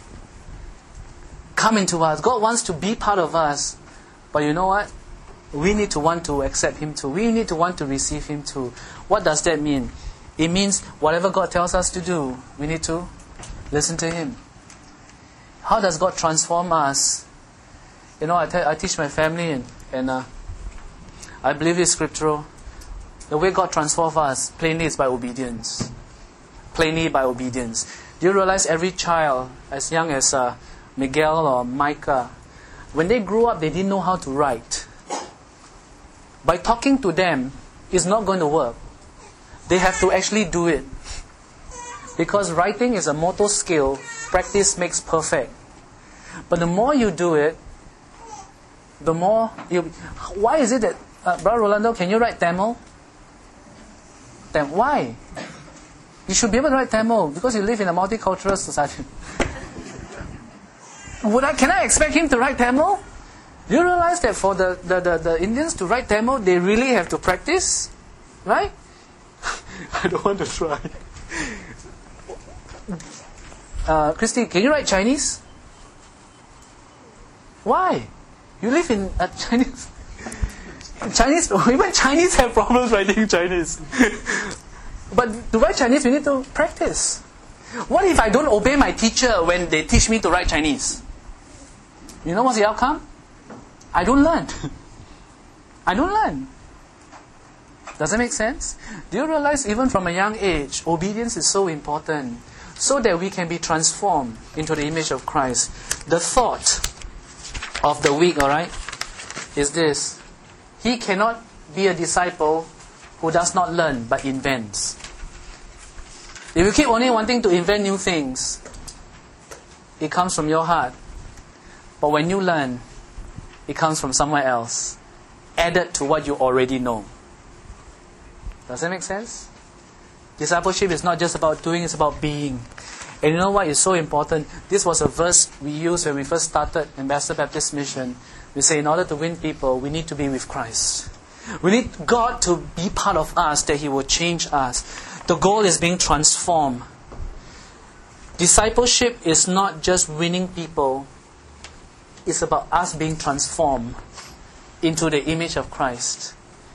come into us. God wants to be part of us. But you know what? We need to want to accept Him too. We need to want to receive Him too. What does that mean? It means whatever God tells us to do, we need to listen to Him. How does God transform us? I teach my family and I believe it's scriptural. The way God transforms us, plainly, is by obedience. Plainly by obedience. Do you realize every child, as young as Miguel or Micah, when they grew up, they didn't know how to write. By talking to them, it's not going to work. They have to actually do it. Because writing is a motor skill, practice makes perfect. But the more you do it, the more you... Why is it that... Brother Rolando, can you write Tamil? Why? You should be able to write Tamil because you live in a multicultural society. Can I expect him to write Tamil? Do you realize that for the Indians to write Tamil, they really have to practice? Right? I don't want to try. Christy, can you write Chinese? Why? You live in a Chinese... even Chinese have problems writing Chinese. But to write Chinese, we need to practice. What if I don't obey my teacher when they teach me to write Chinese? You know what's the outcome? I don't learn. I don't learn. Does that make sense? Do you realize even from a young age, obedience is so important so that we can be transformed into the image of Christ? The thought of the week, alright, is this. He cannot be a disciple who does not learn but invents. If you keep only wanting to invent new things, it comes from your heart. But when you learn, it comes from somewhere else, added to what you already know. Does that make sense? Discipleship is not just about doing, it's about being. And you know what is so important? This was a verse we used when we first started Ambassador Baptist Mission. We say in order to win people, we need to be with Christ. We need God to be part of us, that He will change us. The goal is being transformed. Discipleship is not just winning people. It's about us being transformed into the image of Christ.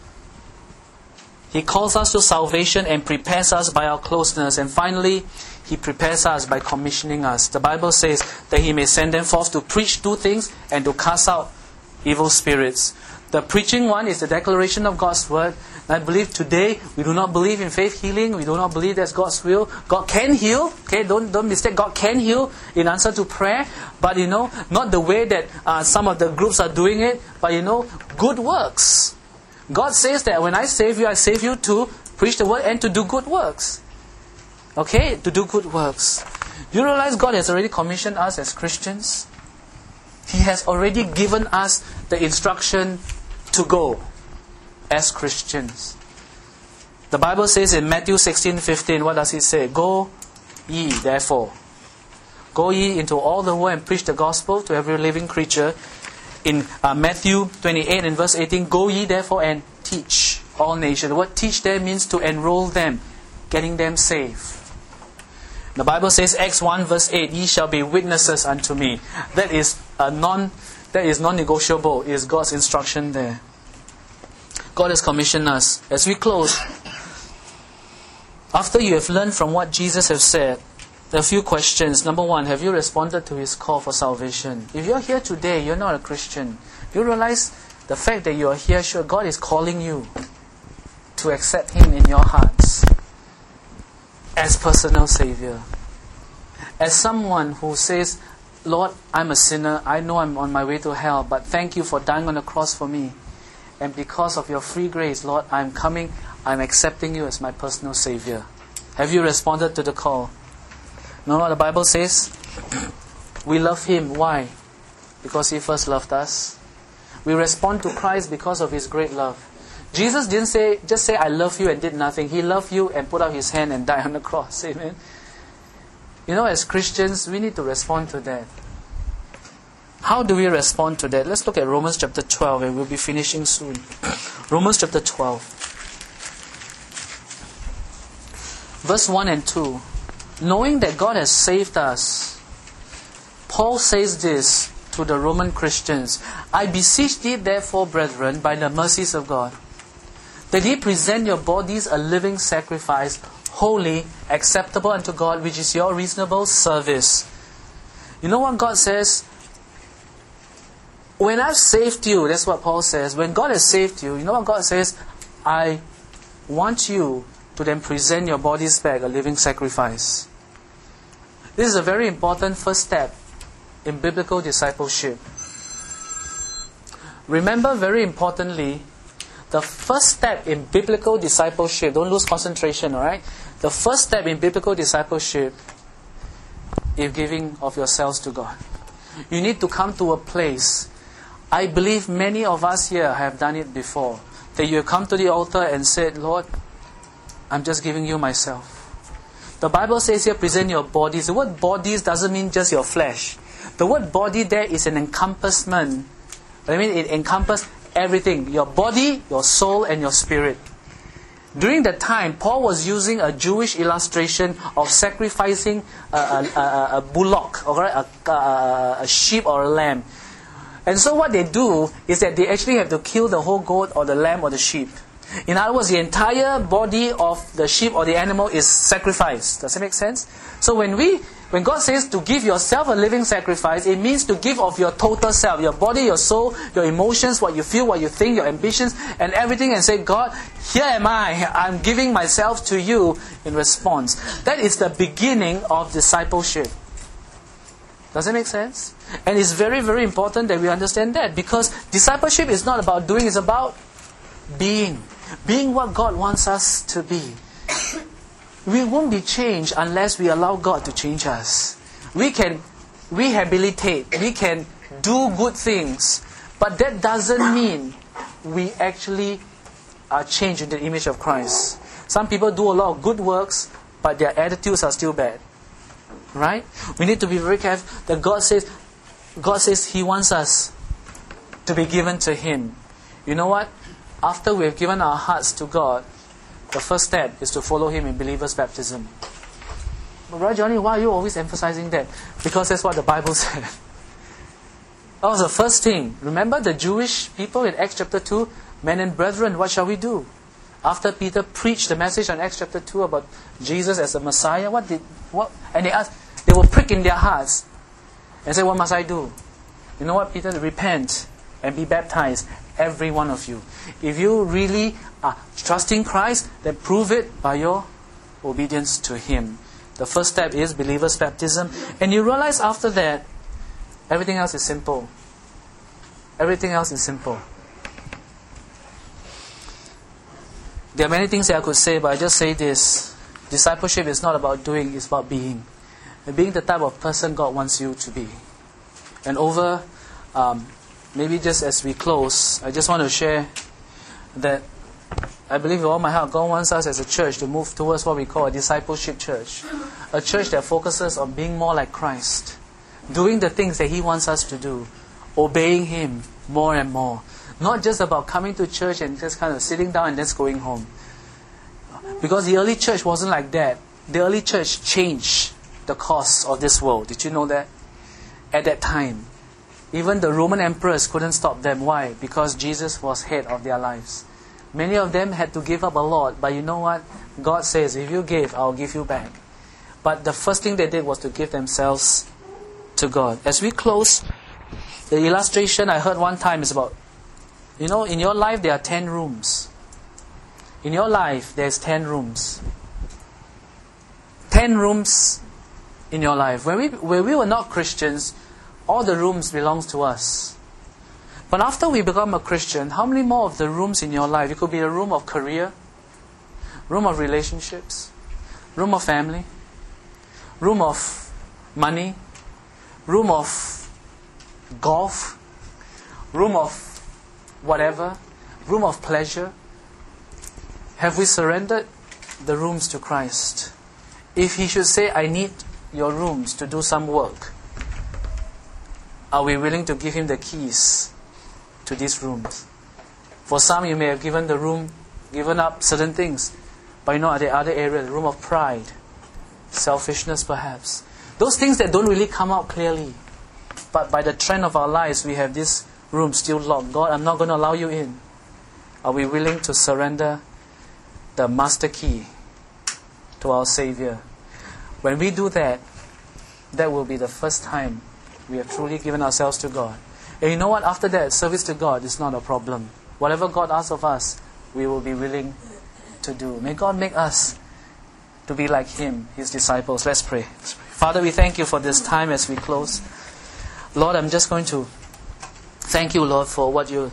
He calls us to salvation and prepares us by our closeness. And finally, He prepares us by commissioning us. The Bible says that He may send them forth to preach two things and to cast out evil spirits. The preaching one is the declaration of God's word. I believe today we do not believe in faith healing. We do not believe that's God's will. God can heal. Okay, don't mistake. God can heal in answer to prayer. But not the way that some of the groups are doing it. But good works. God says that when I save you to preach the word and to do good works. Okay, to do good works. You realize God has already commissioned us as Christians? He has already given us the instruction to go as Christians. The Bible says in Matthew 16:15, what does it say? Go ye therefore. Go ye into all the world and preach the gospel to every living creature. In Matthew 28 and verse 18, go ye therefore and teach all nations. The word teach there means to enroll them, getting them saved. The Bible says, Acts 1 verse 8, ye shall be witnesses unto me. That is non-negotiable. It is God's instruction there. God has commissioned us. As we close, after you have learned from what Jesus has said, there are a few questions. Number one, have you responded to His call for salvation? If you're here today, you're not a Christian. You realize the fact that you are here, sure, God is calling you to accept Him in your hearts as personal Savior. As someone who says, Lord, I'm a sinner. I know I'm on my way to hell, but thank you for dying on the cross for me. And because of your free grace, Lord, I'm accepting you as my personal Savior. Have you responded to the call? You know what the Bible says? We love Him. Why? Because He first loved us. We respond to Christ because of His great love. Jesus didn't just say, I love you and did nothing. He loved you and put out His hand and died on the cross. Amen. As Christians, we need to respond to that. How do we respond to that? Let's look at Romans chapter 12, and we'll be finishing soon. Romans chapter 12. Verse 1 and 2. Knowing that God has saved us, Paul says this to the Roman Christians. I beseech thee therefore, brethren, by the mercies of God, that ye present your bodies a living sacrifice, holy, acceptable unto God, which is your reasonable service. You know what God says? When I've saved you, that's what Paul says. When God has saved you, you know what God says? I want you to then present your bodies back a living sacrifice. This is a very important first step in biblical discipleship. Remember, very importantly, the first step in biblical discipleship, don't lose concentration, alright? The first step in biblical discipleship is giving of yourselves to God. You need to come to a place, I believe many of us here have done it before, that you have come to the altar and said, Lord, I'm just giving you myself. The Bible says here, present your bodies. The word bodies doesn't mean just your flesh. The word body there is an encompassment. It encompasses everything. Your body, your soul, and your spirit. During that time, Paul was using a Jewish illustration of sacrificing a bullock, or a sheep or a lamb. And so what they do is that they actually have to kill the whole goat or the lamb or the sheep. In other words, the entire body of the sheep or the animal is sacrificed. Does it make sense? So when God says to give yourself a living sacrifice, it means to give of your total self, your body, your soul, your emotions, what you feel, what you think, your ambitions, and everything, and say, God, here am I. I'm giving myself to you in response. That is the beginning of discipleship. Does it make sense? And it's very, very important that we understand that, because discipleship is not about doing, it's about being. Being what God wants us to be. We won't be changed unless we allow God to change us. We can rehabilitate, we can do good things, but that doesn't mean we actually are changed in the image of Christ. Some people do a lot of good works, but their attitudes are still bad. Right? We need to be very careful that God says He wants us to be given to Him. You know what? After we have given our hearts to God, the first step is to follow Him in believer's baptism. But Brother Johnny, why are you always emphasizing that? Because that's what the Bible said. That was the first thing. Remember the Jewish people in Acts chapter 2? Men and brethren, what shall we do? After Peter preached the message in Acts chapter 2 about Jesus as the Messiah, and they were pricked in their hearts and said, what must I do? You know what, Peter? Repent and be baptized, every one of you. If you really are trusting Christ, then prove it by your obedience to Him. The first step is believer's baptism. And you realize after that, everything else is simple. Everything else is simple. There are many things that I could say, but I just say this. Discipleship is not about doing, it's about being. And being the type of person God wants you to be. And maybe just as we close, I just want to share that I believe with all my heart, God wants us as a church to move towards what we call a discipleship church. A church that focuses on being more like Christ. Doing the things that He wants us to do. Obeying Him more and more. Not just about coming to church and just kind of sitting down and just going home. Because the early church wasn't like that. The early church changed the course of this world. Did you know that? At that time, even the Roman emperors couldn't stop them. Why? Because Jesus was head of their lives. Many of them had to give up a lot. But you know what? God says, if you give, I'll give you back. But the first thing they did was to give themselves to God. As we close, the illustration I heard one time is about, in your life there are 10 rooms. In your life there's 10 rooms. 10 rooms in your life. When we were not Christians, all the rooms belongs to us. But after we become a Christian, how many more of the rooms in your life? It could be a room of career, room of relationships, room of family, room of money, room of golf, room of whatever, room of pleasure. Have we surrendered the rooms to Christ? If He should say, I need your rooms to do some work, are we willing to give Him the keys to these rooms? For some, you may have given up certain things, but are there other areas, the room of pride, selfishness perhaps, those things that don't really come out clearly, but by the trend of our lives, we have this room still locked. God, I'm not going to allow you in. Are we willing to surrender the master key to our Savior? When we do that, that will be the first time we have truly given ourselves to God. And you know what? After that, service to God is not a problem. Whatever God asks of us, we will be willing to do. May God make us to be like Him, His disciples. Let's pray. Father, we thank You for this time as we close. Lord, I'm just going to thank You, Lord, for what You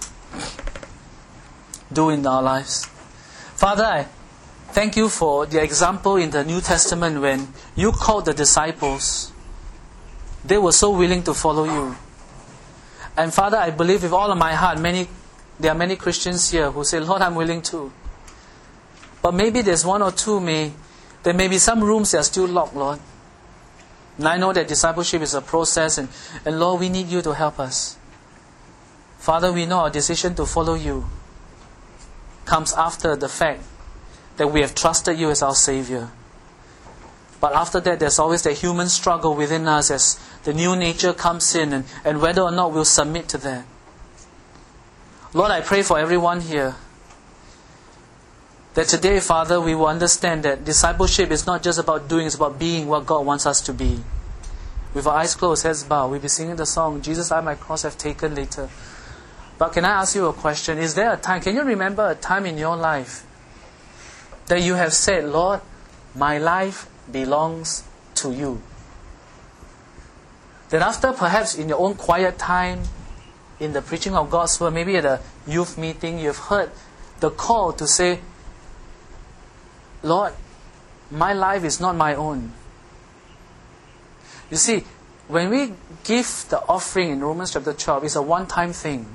do in our lives. Father, I thank You for the example in the New Testament when You called the disciples. They were so willing to follow You. And Father, I believe with all of my heart, there are many Christians here who say, Lord, I'm willing to. But maybe there's one or two, there may be some rooms that are still locked, Lord. And I know that discipleship is a process, and Lord, we need You to help us. Father, we know our decision to follow You comes after the fact that we have trusted You as our Savior. But after that, there's always the human struggle within us as the new nature comes in, and whether or not we'll submit to that. Lord, I pray for everyone here that today, Father, we will understand that discipleship is not just about doing, it's about being what God wants us to be. With our eyes closed, heads bowed, we'll be singing the song, Jesus, I my cross have taken later. But can I ask you a question? Is there a time, can you remember a time in your life that you have said, Lord, my life belongs to You? Then after perhaps in your own quiet time, in the preaching of God's word, maybe at a youth meeting, you've heard the call to say, Lord, my life is not my own. You see, when we give the offering in Romans chapter 12, it's a one-time thing.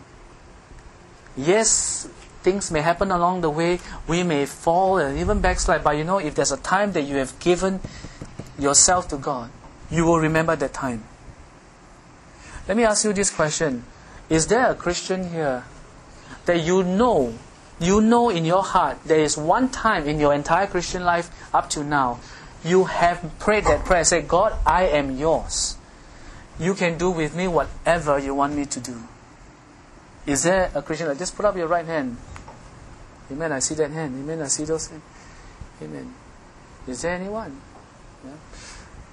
Yes, things may happen along the way. We may fall and even backslide. But if there's a time that you have given yourself to God, you will remember that time. Let me ask you this question. Is there a Christian here that you know in your heart there is one time in your entire Christian life up to now you have prayed that prayer, say, God, I am Yours. You can do with me whatever You want me to do. Is there a Christian? Just put up your right hand. Amen. I see that hand. Amen. I see those hands. Amen. Is there anyone? Yeah.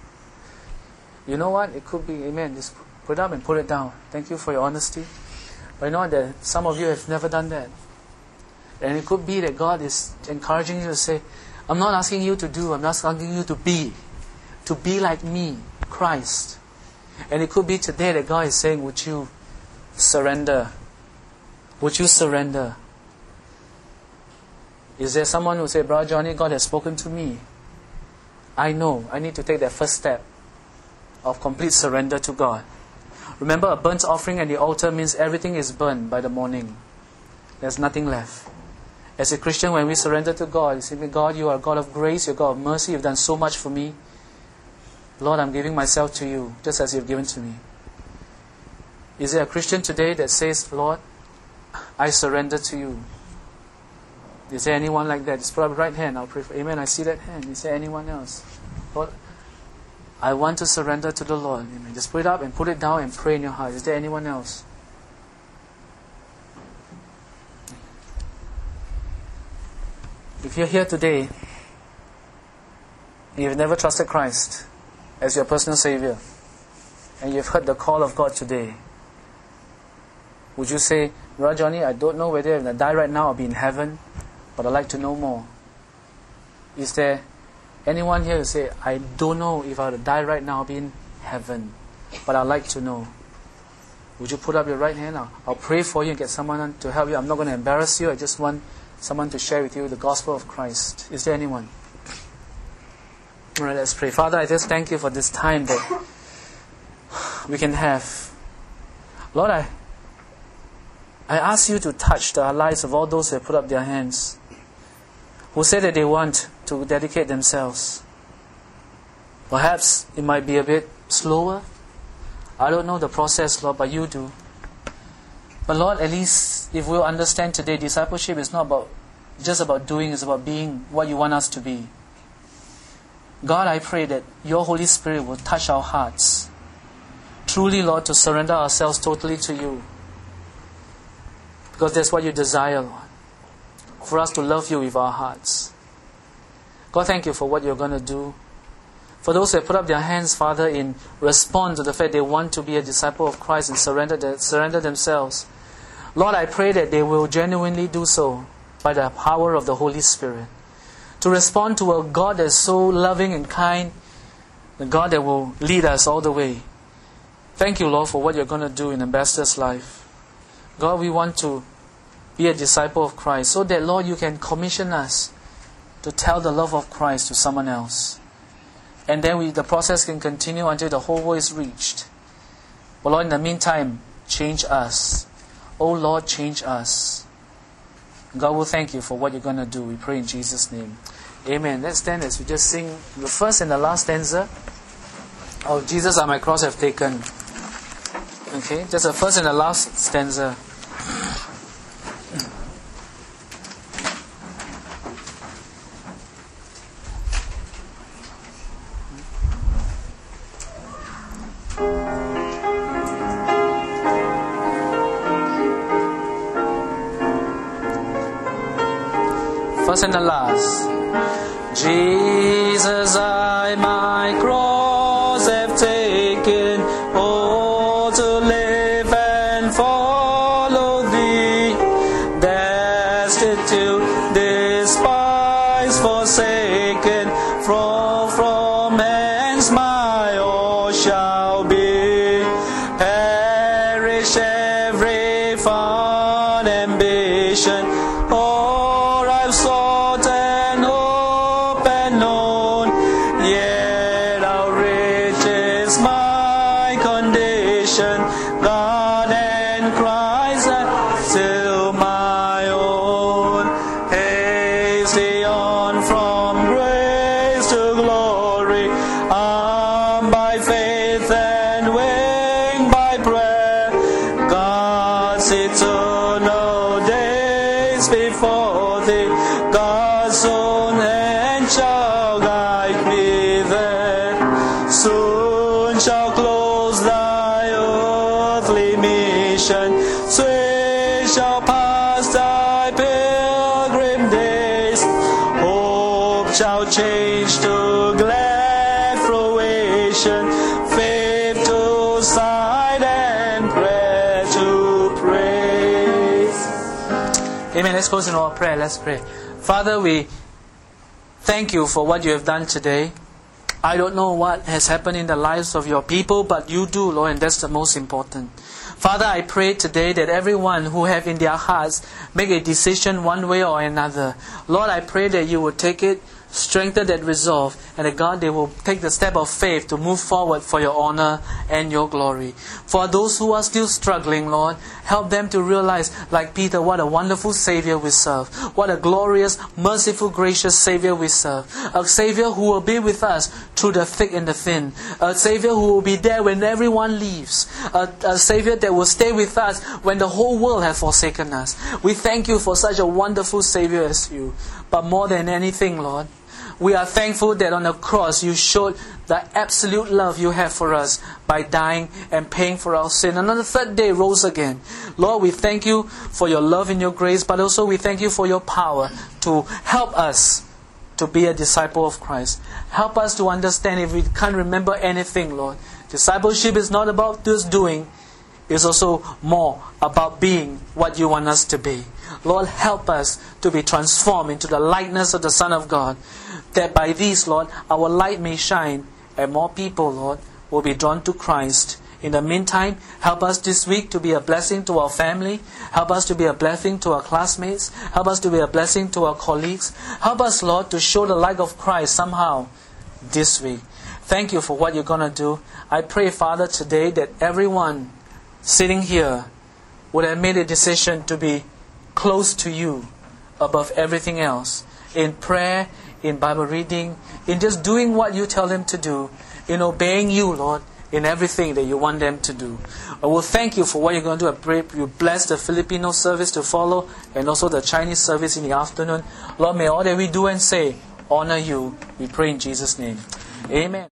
You know what? It could be. Amen. Just put it up and put it down. Thank you for your honesty. But I know that some of you have never done that. And it could be that God is encouraging you to say, I'm not asking you to do, I'm not asking you to be like me, Christ. And it could be today that God is saying, would you surrender? Would you surrender? Is there someone who say, Brother Johnny, God has spoken to me. I know, I need to take that first step of complete surrender to God. Remember, a burnt offering at the altar means everything is burned by the morning. There's nothing left. As a Christian, when we surrender to God, you say, God, you are a God of grace, you're a God of mercy, you've done so much for me. Lord, I'm giving myself to you, just as you've given to me. Is there a Christian today that says, Lord, I surrender to you? Is there anyone like that? Just put up your right hand. I'll pray for. Amen. I see that hand. Is there anyone else? Lord, I want to surrender to the Lord. Amen. Just put it up and put it down and pray in your heart. Is there anyone else? If you're here today and you've never trusted Christ as your personal Savior, and you've heard the call of God today, would you say, Brother Johnny, I don't know whether if I die right now I'll be in heaven, but I'd like to know more? Is there anyone here who say, I don't know if I were to die right now I'll be in heaven, but I'd like to know? Would you put up your right hand? I'll pray for you and get someone to help you. I'm not going to embarrass you. I just want someone to share with you the gospel of Christ. Is there anyone? All right, let's pray. Father, I just thank you for this time that we can have. Lord, I ask you to touch the lives of all those who have put up their hands, who say that they want to dedicate themselves. Perhaps it might be a bit slower. I don't know the process, Lord, but you do. But Lord, at least if we'll understand today, discipleship is not just about doing, it's about being what you want us to be. God, I pray that your Holy Spirit will touch our hearts. Truly, Lord, to surrender ourselves totally to you. Because that's what you desire, Lord. For us to love you with our hearts. God, thank you for what you're going to do. For those who have put up their hands, Father, in response to the fact they want to be a disciple of Christ and surrender themselves, Lord, I pray that they will genuinely do so by the power of the Holy Spirit. To respond to a God that is so loving and kind, the God that will lead us all the way. Thank you, Lord, for what you're going to do in Ambassador's life. God, we want to be a disciple of Christ so that, Lord, you can commission us to tell the love of Christ to someone else. And then the process can continue until the whole world is reached. But Lord, in the meantime, change us. Oh Lord, change us. God will thank you for what you're going to do. We pray in Jesus' name. Amen. Let's stand as we just sing the first and the last stanza of Jesus I my cross have taken. Okay, just the first and the last stanza. First and the last. Jesus, I my cross have taken, oh, to live and follow thee, destitute, despised, forsaken, from hence my all shall be, perish every fond ambition, God and Christ till my own. Hasty on from grace to glory, by faith and wing by prayer, God's eternal days before thee, God's own hand shall guide me there. Soon shall close thy earthly mission, swift shall pass thy pilgrim days, hope shall change to glad fruition, faith to sight and prayer to pray. Let's close in our prayer. Let's pray. Father, we thank you for what you have done today. I don't know what has happened in the lives of your people, but you do, Lord, and that's the most important. Father, I pray today that everyone who have in their hearts make a decision one way or another. Lord, I pray that you will take it, strengthen that resolve, and that God, they will take the step of faith to move forward for your honor and your glory. For those who are still struggling, Lord, help them to realize, like Peter, what a wonderful Savior we serve. What a glorious, merciful, gracious Savior we serve. A Savior who will be with us through the thick and the thin. A Savior who will be there when everyone leaves. A Savior that will stay with us when the whole world has forsaken us. We thank you for such a wonderful Savior as you. But more than anything, Lord, we are thankful that on the cross you showed the absolute love you have for us by dying and paying for our sin. And on the third day rose again. Lord, we thank you for your love and your grace, but also we thank you for your power to help us to be a disciple of Christ. Help us to understand if we can't remember anything, Lord. Discipleship is not about just doing. It's also more about being what you want us to be. Lord, help us to be transformed into the likeness of the Son of God. That by these, Lord, our light may shine and more people, Lord, will be drawn to Christ. In the meantime, help us this week to be a blessing to our family. Help us to be a blessing to our classmates. Help us to be a blessing to our colleagues. Help us, Lord, to show the light of Christ somehow this week. Thank you for what you're going to do. I pray, Father, today that everyone sitting here would have made a decision to be close to you above everything else. In prayer, in Bible reading, in just doing what you tell them to do, in obeying you, Lord, in everything that you want them to do. I will thank you for what you're going to do. I pray you bless the Filipino service to follow and also the Chinese service in the afternoon. Lord, may all that we do and say honor you. We pray in Jesus' name. Amen.